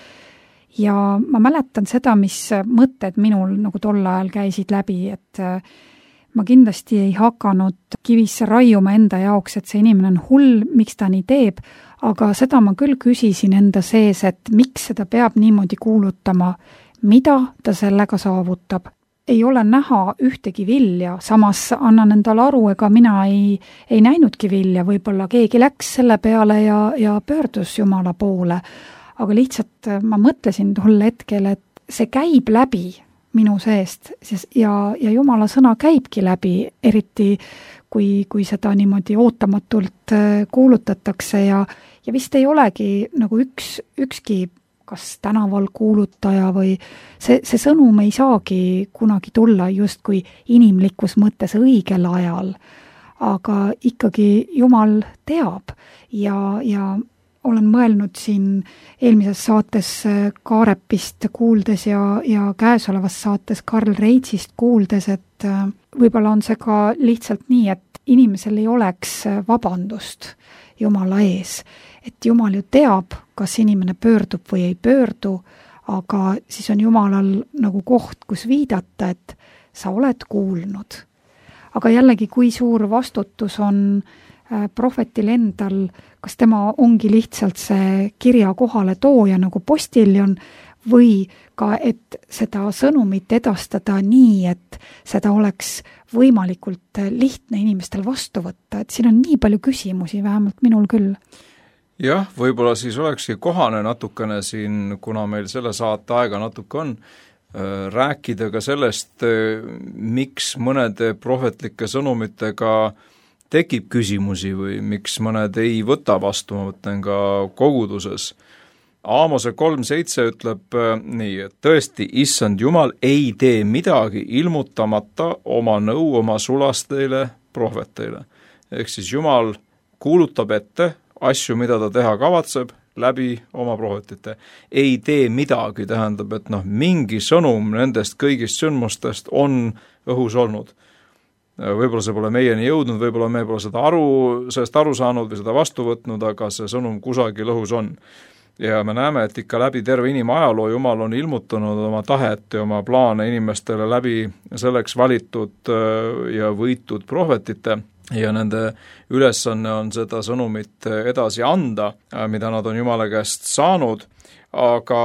Ja ma mäletan seda, mis mõtted minul nagu tol ajal käisid läbi, et ma kindlasti ei hakanud kivisse raiuma enda jaoks, et see inimene on hull, miks ta nii teeb, aga seda ma küll küsisin enda sees, et miks seda peab niimoodi kuulutama, mida ta sellega saavutab. Ei ole näha ühtegi vilja, samas annan endale aru, ega mina ei, ei näinudki vilja, võib-olla keegi läks selle peale ja, ja pöördus Jumala poole, aga lihtsalt ma mõtlesin tol hetkel, et see käib läbi minu seest ja, ja Jumala sõna käibki läbi, eriti kui, kui seda niimoodi ootamatult kuulutatakse ja, ja vist ei olegi nagu üks, ükski kas tänaval kuulutaja või see, see sõnum ei saagi kunagi tulla justkui inimlikus mõttes õigel ajal, aga ikkagi Jumal teab ja, ja olen mõelnud siin eelmises saates Kaarepist kuuldes ja, ja käesolevas saates Karl Reitzist kuuldes, et võib-olla on see ka lihtsalt nii, et inimesel ei oleks vabandust Jumala ees. Et Jumal ju teab, kas inimene pöördub või ei pöördu, aga siis on Jumalal nagu koht, kus viidata, et sa oled kuulnud. Aga jällegi, kui suur vastutus on prohvetil endal, kas tema ongi lihtsalt see kirja kohale tooja nagu postiljon või ka, et seda sõnumit edastada nii, et seda oleks võimalikult lihtne inimestel vastu võtta, et siin on nii palju küsimusi, vähemalt minul küll. Jah, võib-olla siis olekski kohane natukene siin, kuna meil selle saate aega natuke on, rääkida ka sellest, miks mõnede prohvetlike sõnumitega tekib küsimusi või miks mõned ei võta vastu, ma mõtlen ka koguduses. Aamose kolm seitse ütleb nii, et tõesti, issand Jumal ei tee midagi ilmutamata oma nõu oma sulasteile prohveteile. Ehk siis Jumal kuulutab ette asju, mida ta teha kavatseb, läbi oma prohvetite. Ei tee midagi, tähendab, et noh, mingi sõnum nendest kõigist sündmustest on õhus olnud. Võib-olla see pole meieni jõudnud, võib-olla me pole seda aru, sellest aru saanud või seda vastu võtnud, aga see sõnum kusagil õhus on. Ja me näeme, et ikka läbi terve inimajaloo Jumal on ilmutanud oma tahet ja oma plaane inimestele läbi selleks valitud ja võitud prohvetite ja nende ülesanne on seda sõnumit edasi anda, mida nad on Jumala käest saanud, aga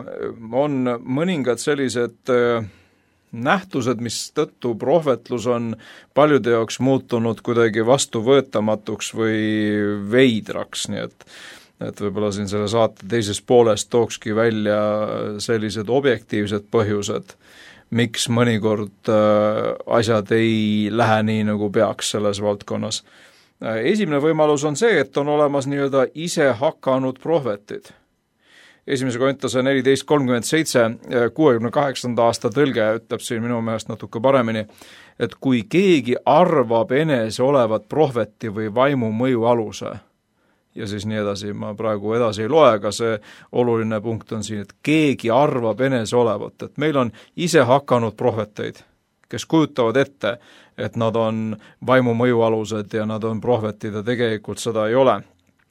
on mõningad sellised nähtused, mis tõttu prohvetlus on paljude jaoks muutunud kuidagi vastuvõetamatuks või veidraks, nii et et võib-olla siin selle saate teises pooles tookski välja sellised objektiivsed põhjused, miks mõnikord asjad ei lähe nii, nagu peaks selles valdkonnas. Esimene võimalus on see, et on olemas nii-öelda ise hakanud prohvetid. Esimese Korintuse neliteist kolmkümmend seitse kuuekümne kaheksanda aasta tõlge ütleb siin minu meelest natuke paremini, et kui keegi arvab enese olevat prohveti või vaimu mõju aluse, ja siis nii edasi, ma praegu edasi ei loe, aga see oluline punkt on siin, et keegi arvab enese olevat, et meil on ise hakanud prohveteid, kes kujutavad ette, et nad on vaimu mõju alused ja nad on prohvetid ja tegelikult seda ei ole.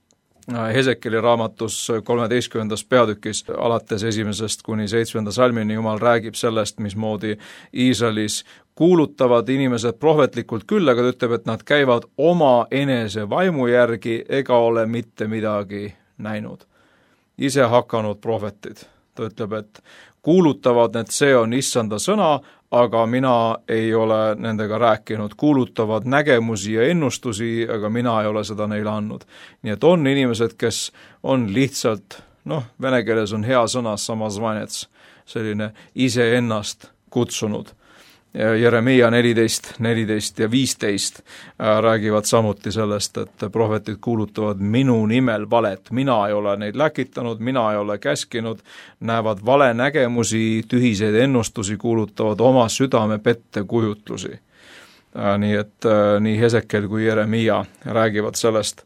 Hesekeli raamatus kolmeteistkümnendas peatükis alates esimesest kuni seitsmenda salmini Jumal räägib sellest, mismoodi Iisraelis kuulutavad inimesed prohvetlikult küll, aga ta ütleb, et nad käivad oma enese vaimu järgi ega ole mitte midagi näinud. Ise hakanud prohvetid. Ta ütleb, et kuulutavad, et see on issanda sõna, aga mina ei ole nendega rääkinud, kuulutavad nägemusi ja ennustusi, aga mina ei ole seda neile andnud. Nii et on inimesed, kes on lihtsalt, noh, vene keeles on hea sõna samazvanets, selline iseennast kutsunud. Jeremia neliteist, neliteist ja viisteist räägivad samuti sellest, et prohvetid kuulutavad minu nimel valet, mina ei ole neid läkitanud, mina ei ole käskinud, näevad vale nägemusi, tühiseid ennustusi, kuulutavad oma südame pettekujutlusi. Nii et nii Hesekel kui Jeremia räägivad sellest.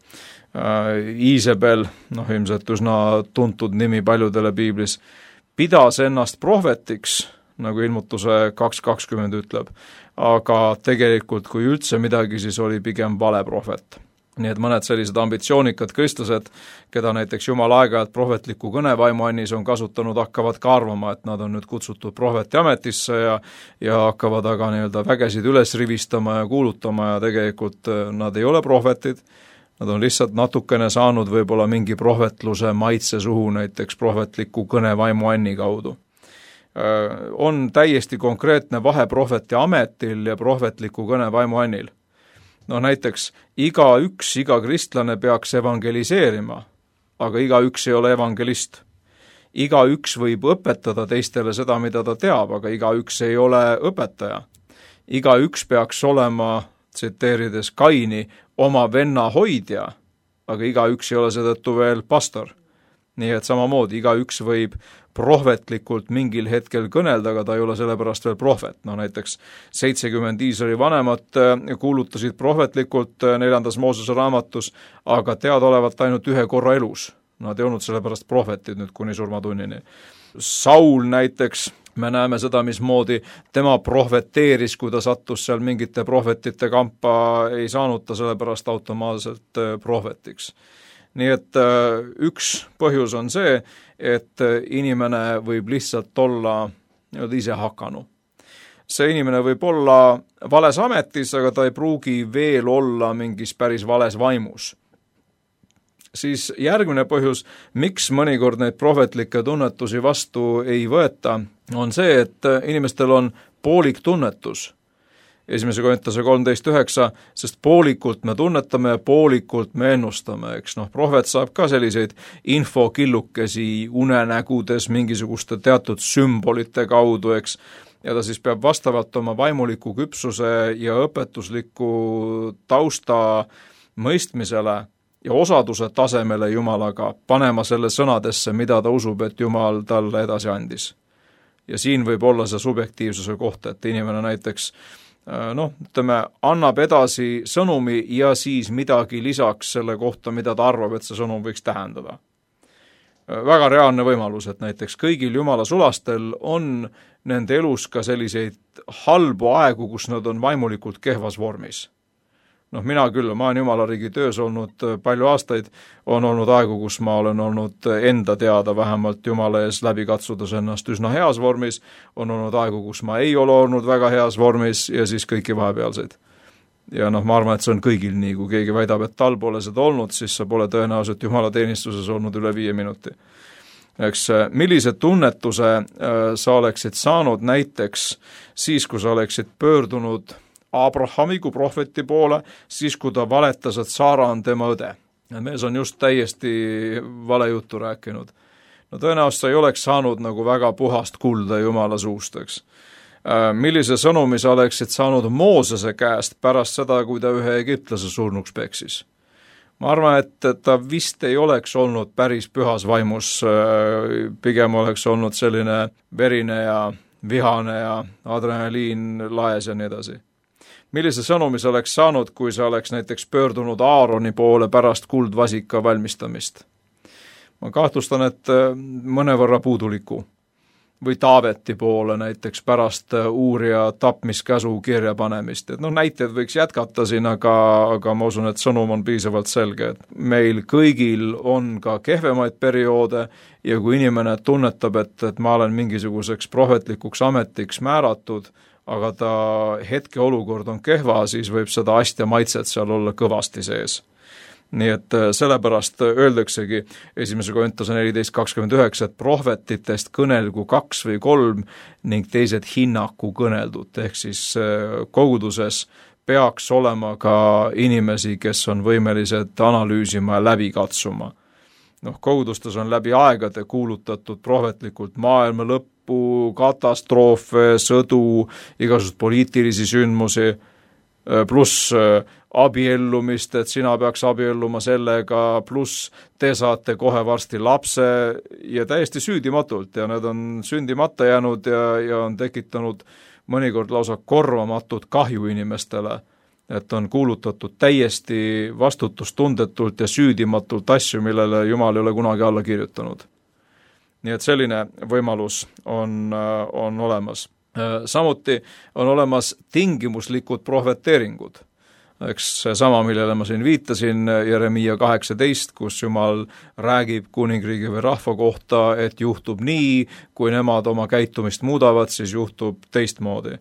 Iisabel, noh ilmselt üsna tuntud nimi paljudele piiblis, pidas ennast prohvetiks, nagu ilmutuse kaks kakskümmend ütleb, aga tegelikult kui üldse midagi, siis oli pigem vale prohvet. Nii et mõned sellised ambitsioonikad kristlased, keda näiteks Jumal aeg-ajalt prohvetliku kõnevaimu annis on kasutanud, hakkavad ka arvama, et nad on nüüd kutsutud prohveti ametisse ja, ja hakkavad aga nii-öelda vägesid üles rivistama ja kuulutama ja tegelikult nad ei ole prohvetid. Nad on lihtsalt natukene saanud võib-olla mingi prohvetluse maitse suhu näiteks prohvetliku kõnevaimu anni kaudu. On täiesti konkreetne vahe prohveti ametil ja prohvetliku kõne vaimu annil. No näiteks iga üks, iga kristlane peaks evangeliseerima, aga iga üks ei ole evangelist. Iga üks võib õpetada teistele seda, mida ta teab, aga iga üks ei ole õpetaja. Iga üks peaks olema, tsiteerides Kaini, oma venna hoidja, aga iga üks ei ole seetõttu veel pastor. Nii et samamoodi iga üks võib prohvetlikult mingil hetkel kõnelda, aga ta ei ole sellepärast veel prohvet. No näiteks seitsekümmend Iisraeli vanemat kuulutasid prohvetlikult neljandas Moosese raamatus, aga teadaolevalt ainult ühe korra elus. Nad ei olnud sellepärast prohvetid nüüd kuni surmatunnini. Saul näiteks, me näeme seda, mismoodi tema prohveteeris, kui ta sattus seal mingite prohvetite kampa, ei saanud ta sellepärast automaatselt prohvetiks. Nii et üks põhjus on see, et inimene võib lihtsalt olla ise hakanu. See inimene võib olla vales ametis, aga ta ei pruugi veel olla mingis päris vales vaimus. Siis järgmine põhjus, miks mõnikord neid prohvetlikke tunnetusi vastu ei võeta, on see, et inimestel on poolik tunnetus. Esimese Korintuse kolmteist üheksa, sest poolikult me tunnetame ja poolikult me ennustame, eks noh, prohvet saab ka selliseid infokillukesi unenägudes mingisuguste teatud sümbolite kaudu, eks, ja ta siis peab vastavalt oma vaimuliku küpsuse ja õpetusliku tausta mõistmisele ja osaduse tasemele Jumalaga panema selle sõnadesse, mida ta usub, et Jumal talle edasi andis. Ja siin võib olla see subjektiivsuse koht, et inimene näiteks noh, ütleme, annab edasi sõnumi ja siis midagi lisaks selle kohta, mida ta arvab, et see sõnum võiks tähendada. Väga reaalne võimalus, et näiteks kõigil Jumala sulastel on nende elus ka selliseid halbu aegu, kus nad on vaimulikult kehvas vormis. Noh, mina küll, ma olen Jumala riigi töös olnud palju aastaid, on olnud aegu, kus ma olen olnud enda teada vähemalt Jumala ees läbi katsudes ennast üsna heas vormis, on olnud aegu, kus ma ei ole olnud väga heas vormis ja siis kõiki vahepealseid. Ja noh, ma arvan, et see on kõigil nii, kui keegi väidab, et tal pole seda olnud, siis sa pole tõenäoliselt Jumala teenistuses olnud üle viie minuti. Eks, millise tunnetuse sa oleksid saanud näiteks siis, kui sa oleksid pöördunud Abrahami kui prohveti poole, siis kui ta valetas, et Saara on tema õde. Mees on just täiesti vale juttu rääkinud. No tõenäoliselt sa ei oleks saanud nagu väga puhast kulda Jumala suust, eks. Millise sõnumi sa oleksid saanud Moosese käest pärast seda, kui ta ühe egiptlase surnuks peksis? Ma arvan, et ta vist ei oleks olnud päris pühas vaimus, pigem oleks olnud selline verine ja vihane ja adrenaliin laes ja nii edasi. Millise sõnumi sa oleks saanud, kui sa oleks näiteks pöördunud Aaroni poole pärast kuldvasika valmistamist? Ma kahtlustan, et mõnevõrra puuduliku. Või Taaveti poole näiteks pärast uurija tapmiskäsu kirja panemist. Et no näited võiks jätkata siin, aga, aga ma usun, et sõnum on piisavalt selge. Et meil kõigil on ka kehvemaid perioode ja kui inimene tunnetab, et, et ma olen mingisuguseks prohvetlikuks ametiks määratud, aga ta hetke olukord on kehva, siis võib seda astja maitset seal olla kõvasti sees. Nii et sellepärast öeldaksegi esimese Korintuse neliteist kakskümmend üheksa, et prohvetitest kõnelgu kaks või kolm ning teised hinnaku kõneldud, ehk siis koguduses peaks olema ka inimesi, kes on võimelised analüüsima ja läbi katsuma. Noh, kogudustes on läbi aegade kuulutatud prohvetlikult maailma lõppu, katastroofe, sõdu, igasugust poliitilisi sündmusi, pluss abiellumist, et sina peaks abielluma sellega, pluss te saate kohe varsti lapse ja täiesti süüdimatult ja need on sündimata jäänud ja, ja on tekitanud mõnikord lausa korvamatut kahju inimestele, et on kuulutatud täiesti vastutustundetult ja süüdimatult asju, millele Jumal ei ole kunagi alla kirjutanud. Nii et selline võimalus on, on olemas. Samuti on olemas tingimuslikud prohveteeringud. Eks sama, millele ma siin viitasin, Jeremiia kaheksateist, kus Jumal räägib kuningriigi või rahva kohta, et juhtub nii, kui nemad oma käitumist muudavad, siis juhtub teistmoodi.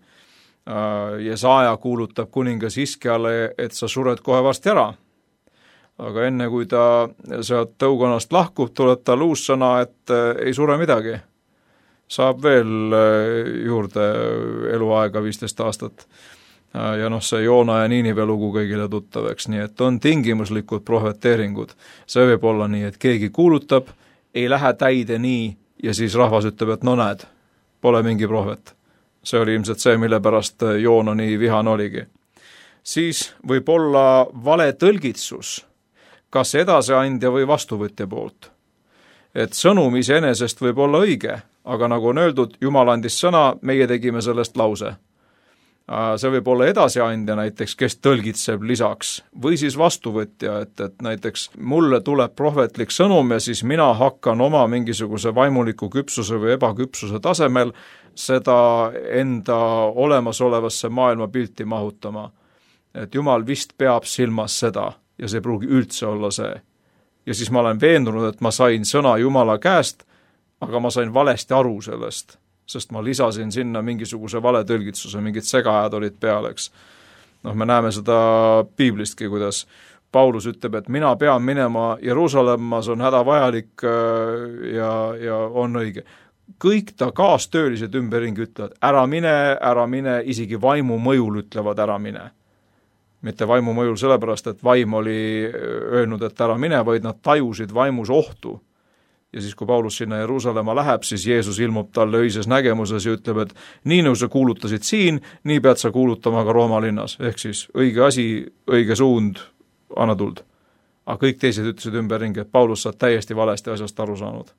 Jesaja kuulutab kuningas Hiskiale, et sa sured kohe varsti ära. Aga enne, kui ta sealt tõukonnast lahkub, tuleb tal uus sõna, et ei sure midagi. Saab veel juurde eluaega viisteist aastat. Ja noh, see Joona ja Niinive lugu kõigile tuttavaks, nii et on tingimuslikud prohveteeringud. See võib olla nii, et keegi kuulutab, ei lähe täide nii ja siis rahvas ütleb, et no näed, pole mingi prohvet. See oli ilmselt see, mille pärast Joona nii vihane oligi. Siis võib olla vale tõlgitsus, kas edasiandja või vastuvõtja poolt. Et sõnum iseenesest võib olla õige, aga nagu on öeldud, Jumal andis sõna, meie tegime sellest lause. See võib olla edasiandja näiteks, kes tõlgitseb lisaks, või siis vastuvõtja, et, et näiteks mulle tuleb prohvetlik sõnum ja siis mina hakkan oma mingisuguse vaimuliku küpsuse või ebaküpsuse tasemel seda enda olemasolevasse maailmapilti mahutama. Et Jumal vist peab silmas seda ja see ei pruugi üldse olla see. Ja siis ma olen veendunud, et ma sain sõna Jumala käest, aga ma sain valesti aru sellest, sest ma lisasin sinna mingisuguse valetõlgitsuse, mingid segajad olid peal, eks. Noh, me näeme seda piiblistki, kuidas Paulus ütleb, et mina pean minema Jeruusalemma, see on hädavajalik ja, ja on õige. Kõik ta kaastöölised ümberringi ütlevad, ära mine, ära mine, isegi vaimu mõjul ütlevad ära mine. Mitte vaimu mõjul sellepärast, et vaim oli öelnud, et ära mine, vaid nad tajusid vaimus ohtu. Ja siis, kui Paulus sinna Jeruusalemma läheb, siis Jeesus ilmub talle öises nägemuses ja ütleb, et nii nagu sa kuulutasid siin, nii pead sa kuulutama ka Rooma linnas. Ehk siis õige asi, õige suund, anna tuld. Aga kõik teised ütlesid ümberringi, et Paulus saad täiesti valesti asjast aru saanud.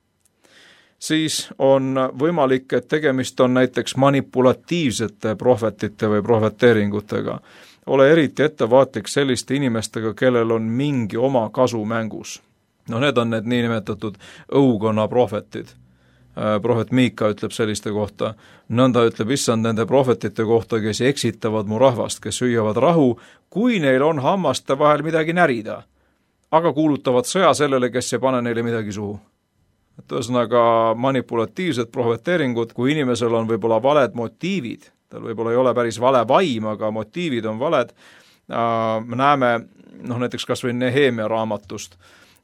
Siis on võimalik, et tegemist on näiteks manipulatiivsete prohvetite või prohveteeringutega. Ole eriti ettevaatlik selliste inimestega, kellel on mingi oma kasu mängus. No need on need niinimetatud õukonna prohvetid. Prohvet Miika ütleb selliste kohta, nõnda ütleb issand nende prohvetite kohta, kes eksitavad mu rahvast, kes hüüavad rahu, kui neil on hammaste vahel midagi närida, aga kuulutavad sõja sellele, kes ei pane neile midagi suhu. Et ühesõnaga manipulatiivsed prohveteeringud, kui inimesel on võib-olla valed motiivid, tal võib-olla ei ole päris vale vaim, aga motiivid on valed, me näeme noh, näiteks kas või Nehemia raamatust,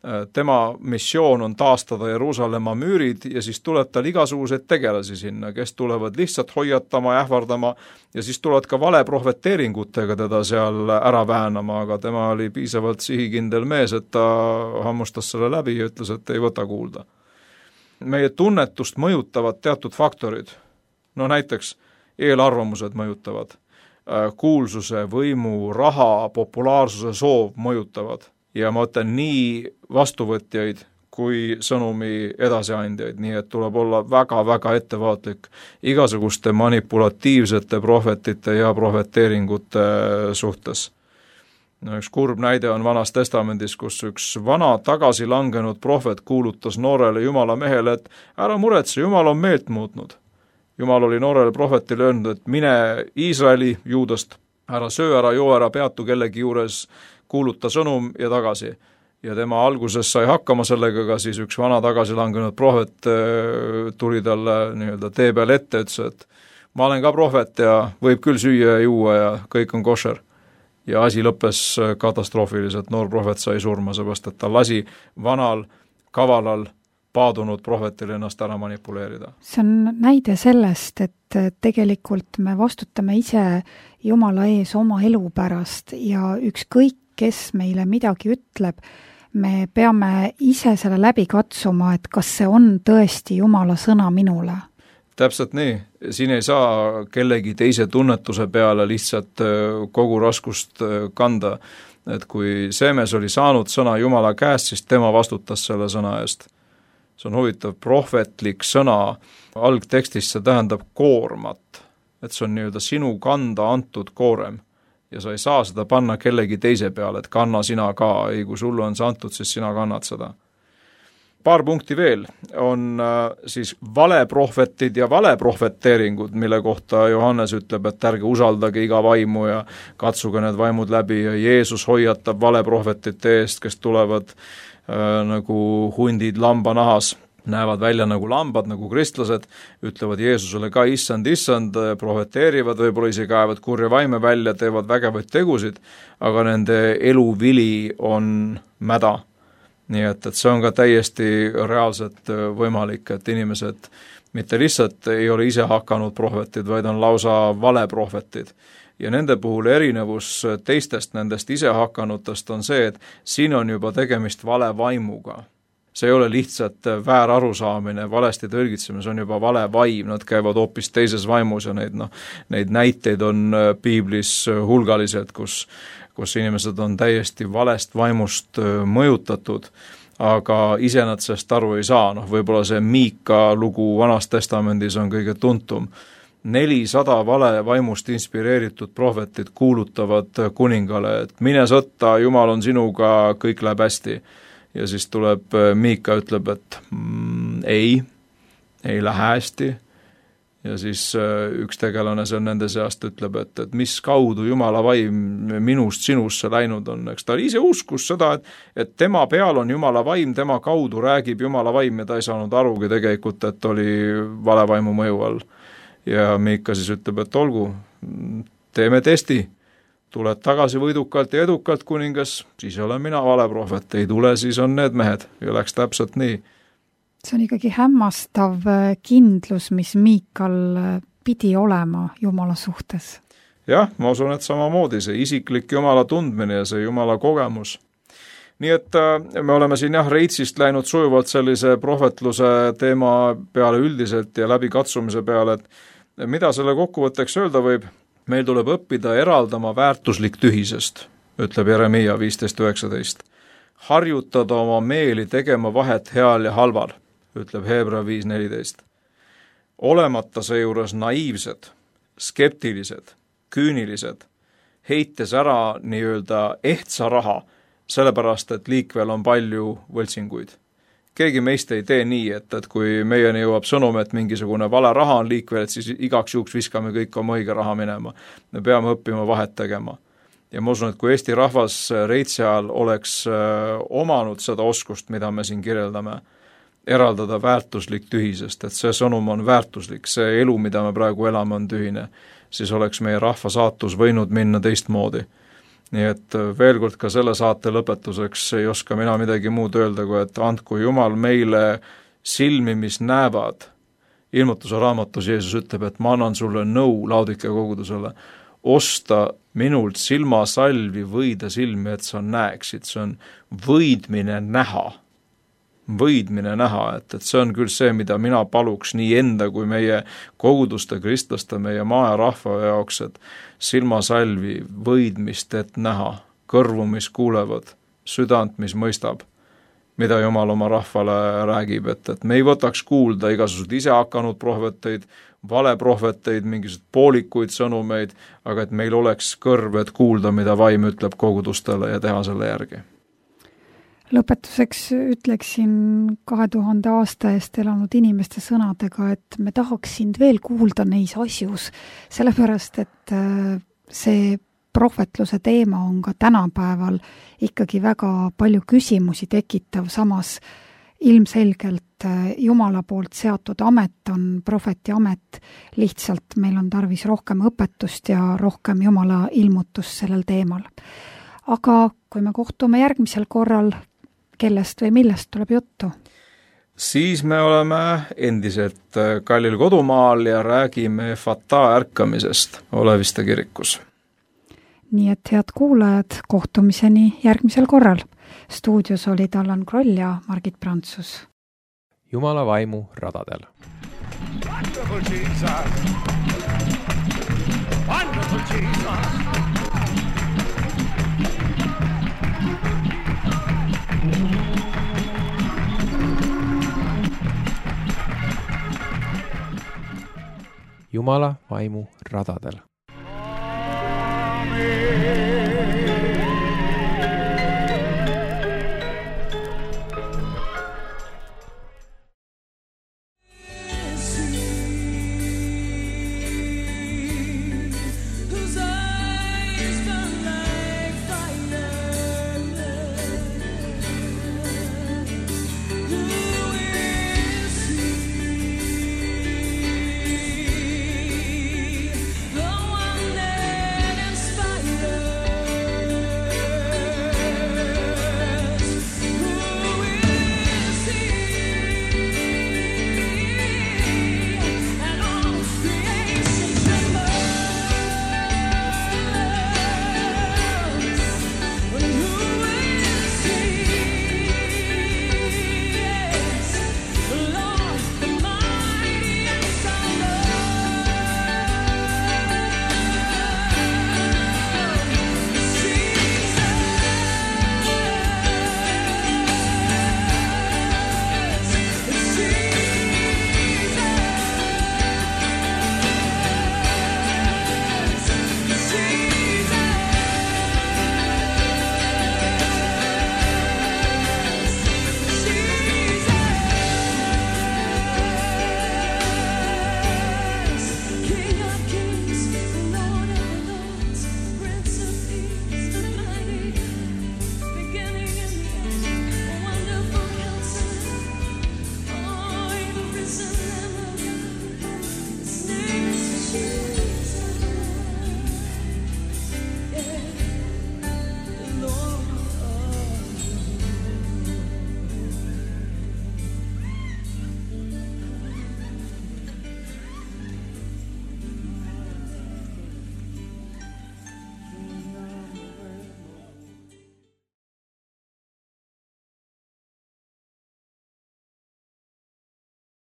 tema missioon on taastada Jeruusalemma müürid ja siis tuleb tal igasuguseid tegelasi sinna, kes tulevad lihtsalt hoiatama, ähvardama ja siis tulevad ka vale prohveteeringutega teda seal ära väänama, aga tema oli piisavalt sihikindel mees, et ta hammustas selle läbi ja ütles, et ei võta kuulda. Meie tunnetust mõjutavad teatud faktorid, no näiteks eelarvamused mõjutavad, kuulsuse, võimu, raha, populaarsuse soov mõjutavad. Ja ma mõtlen nii vastuvõtjaid kui sõnumi edasiandjaid, nii et tuleb olla väga-väga ettevaatlik igasuguste manipulatiivsete prohvetite ja prohveteeringute suhtes. No, üks kurb näide on Vanas Testamendis, kus üks vana tagasi langenud prohvet kuulutas noorele Jumala mehele, et ära muretse, Jumal on meelt muutnud. Jumal oli noorele prohvetile öelnud, et mine Iisraeli juudast, ära söö, ära joo, ära peatu kellegi juures, kuuluta sõnum ja tagasi. Ja tema alguses sai hakkama sellega, ka siis üks vana tagasi langenud prohvet tuli talle nii-öelda tee peal ette, ütles, et ma olen ka prohvet ja võib küll süüa ja juua ja kõik on košer. Ja asi lõppes katastroofiliselt, noor prohvet sai surma, seepärast, et ta lasi vanal, kavalal, paadunud prohvetil ennast ära manipuleerida. See on näide sellest, et tegelikult me vastutame ise Jumala ees oma elu pärast ja ükskõik, kes meile midagi ütleb, me peame ise selle läbi katsuma, et kas see on tõesti Jumala sõna minule. Täpselt nii, siin ei saa kellegi teise tunnetuse peale lihtsalt kogu raskust kanda, et kui seemes oli saanud sõna Jumala käest, siis tema vastutas selle sõna eest. See on huvitav, prohvetlik sõna algtekstis, see tähendab koormat, et see on nii-öelda sinu kanda antud koorem. Ja sa ei saa seda panna kellegi teise peale, et kanna sina ka, ei kui sulle on see antud, siis sina kannad seda. Paar punkti veel on siis valeprohvetid ja valeprohveteeringud, mille kohta Johannes ütleb, et ärge usaldage iga vaimu ja katsuge need vaimud läbi ja Jeesus hoiatab valeprohvetite eest, kes tulevad äh, nagu hundid lambanahas, näevad välja nagu lambad, nagu kristlased, ütlevad Jeesusele ka issand, issand, prohveteerivad, võib-olla isegi ajavad kurja vaime välja, teevad vägevaid tegusid, aga nende eluvili on mäda. Nii et, et see on ka täiesti reaalselt võimalik, et inimesed mitte lihtsalt ei ole ise hakanud prohvetid, vaid on lausa valeprohvetid. Ja nende puhul erinevus teistest nendest ise hakanutest on see, et siin on juba tegemist vale vaimuga. See ei ole lihtsalt väär arusaamine, valesti tõlgitsemine, see on juba vale vaim, nad käivad hoopis teises vaimus ja neid, no, neid näiteid on piiblis hulgaliselt, kus, kus inimesed on täiesti valest vaimust mõjutatud, aga ise nad sellest aru ei saa, noh võib-olla see Miika lugu Vanas Testamendis on kõige tuntum, nelisada vale vaimust inspireeritud prohvetit kuulutavad kuningale, et mine sõtta, Jumal on sinuga, kõik läheb hästi. Ja siis tuleb Miika, ütleb, et mm, ei, ei lähe hästi. Ja siis üks tegelane, see on nende seast, ütleb, et, et mis kaudu Jumala vaim minust sinusse läinud on. Eks ta ise uskus seda, et, et tema peal on Jumala vaim, tema kaudu räägib Jumala vaim ja ta ei saanud arugi tegelikult, et oli valevaimu mõju all. Ja Miika siis ütleb, et olgu, teeme testi, tuled tagasi võidukalt ja edukalt kuningas, siis olen mina valeprohvet, ei tule, siis on need mehed ja läks täpselt nii. See on ikkagi hämmastav kindlus, mis Miikal pidi olema Jumala suhtes. Jah, ma usun, et samamoodi see isiklik Jumala tundmine ja see Jumala kogemus. Nii et me oleme siin jah reitsist läinud sujuvalt sellise prohvetluse teema peale üldiselt ja läbi katsumise peale, et mida selle kokkuvõtteks öelda võib, meil tuleb õppida eraldama väärtuslik tühisest, ütleb Jeremiia viisteist üheksateist. Harjutada oma meeli tegema vahet heal ja halval, ütleb Hebra viis neliteist. Olemata seejuures naiivsed, skeptilised, küünilised, heites ära nii-öelda ehtsa raha, sellepärast, et liikvel on palju võltsinguid. Keegi meist ei tee nii, et, et kui meieni jõuab sõnum, et mingisugune vale raha on liikvel, et siis igaks juhuks viskame kõik oma õige raha minema. Me peame õppima vahet tegema. Ja ma usun, et kui Eesti rahvas reitsi ajal oleks omanud seda oskust, mida me siin kirjeldame, eraldada väärtuslik tühisest, et see sõnum on väärtuslik, see elu, mida me praegu elame, on tühine, siis oleks meie rahva saatus võinud minna teistmoodi. Nii et veel kord ka selle saate lõpetuseks ei oska mina midagi muud öelda, kui et andku Jumal meile silmi, mis näevad. Ilmutuse raamatus Jeesus ütleb, et ma annan sulle nõu Laodikea kogudusele, osta minult silmasalvi võida silmi, et sa näeksid, see on võidmine näha. võidmine näha, et, et see on küll see, mida mina paluks nii enda kui meie koguduste, kristlaste, meie maa ja rahva jaoks, et silmasalvi võidmist, et näha, kõrvu, mis kuulevad, südant, mis mõistab, mida Jumal oma rahvale räägib, et, et me ei võtaks kuulda igasugused ise hakanud prohveteid, valeprohveteid, mingisugused poolikuid sõnumeid, aga et meil oleks kõrv, et kuulda, mida vaim ütleb kogudustele ja teha selle järgi. Lõpetuseks ütleksin kahe tuhande aasta eest elanud inimeste sõnadega, et me tahaks sind veel kuulda neis asjus, sellepärast et see prohvetluse teema on ka tänapäeval ikkagi väga palju küsimusi tekitav, samas ilmselgelt Jumala poolt seatud amet on prohveti amet, lihtsalt meil on tarvis rohkem õpetust ja rohkem Jumala ilmutust sellel teemal. Aga kui me kohtume järgmisel korral, kellest või millest tuleb juttu? Siis me oleme endiselt kallil kodumaal ja räägime Fata ärkamisest Oleviste kirikus. Nii et head kuulajad, kohtumiseni järgmisel korral. Stuudios olid Allan Kroll ja Margit Prantsus. Jumala vaimu radadel. Wonderful Jesus! Wonderful Jesus! Jumala vaimu radadel.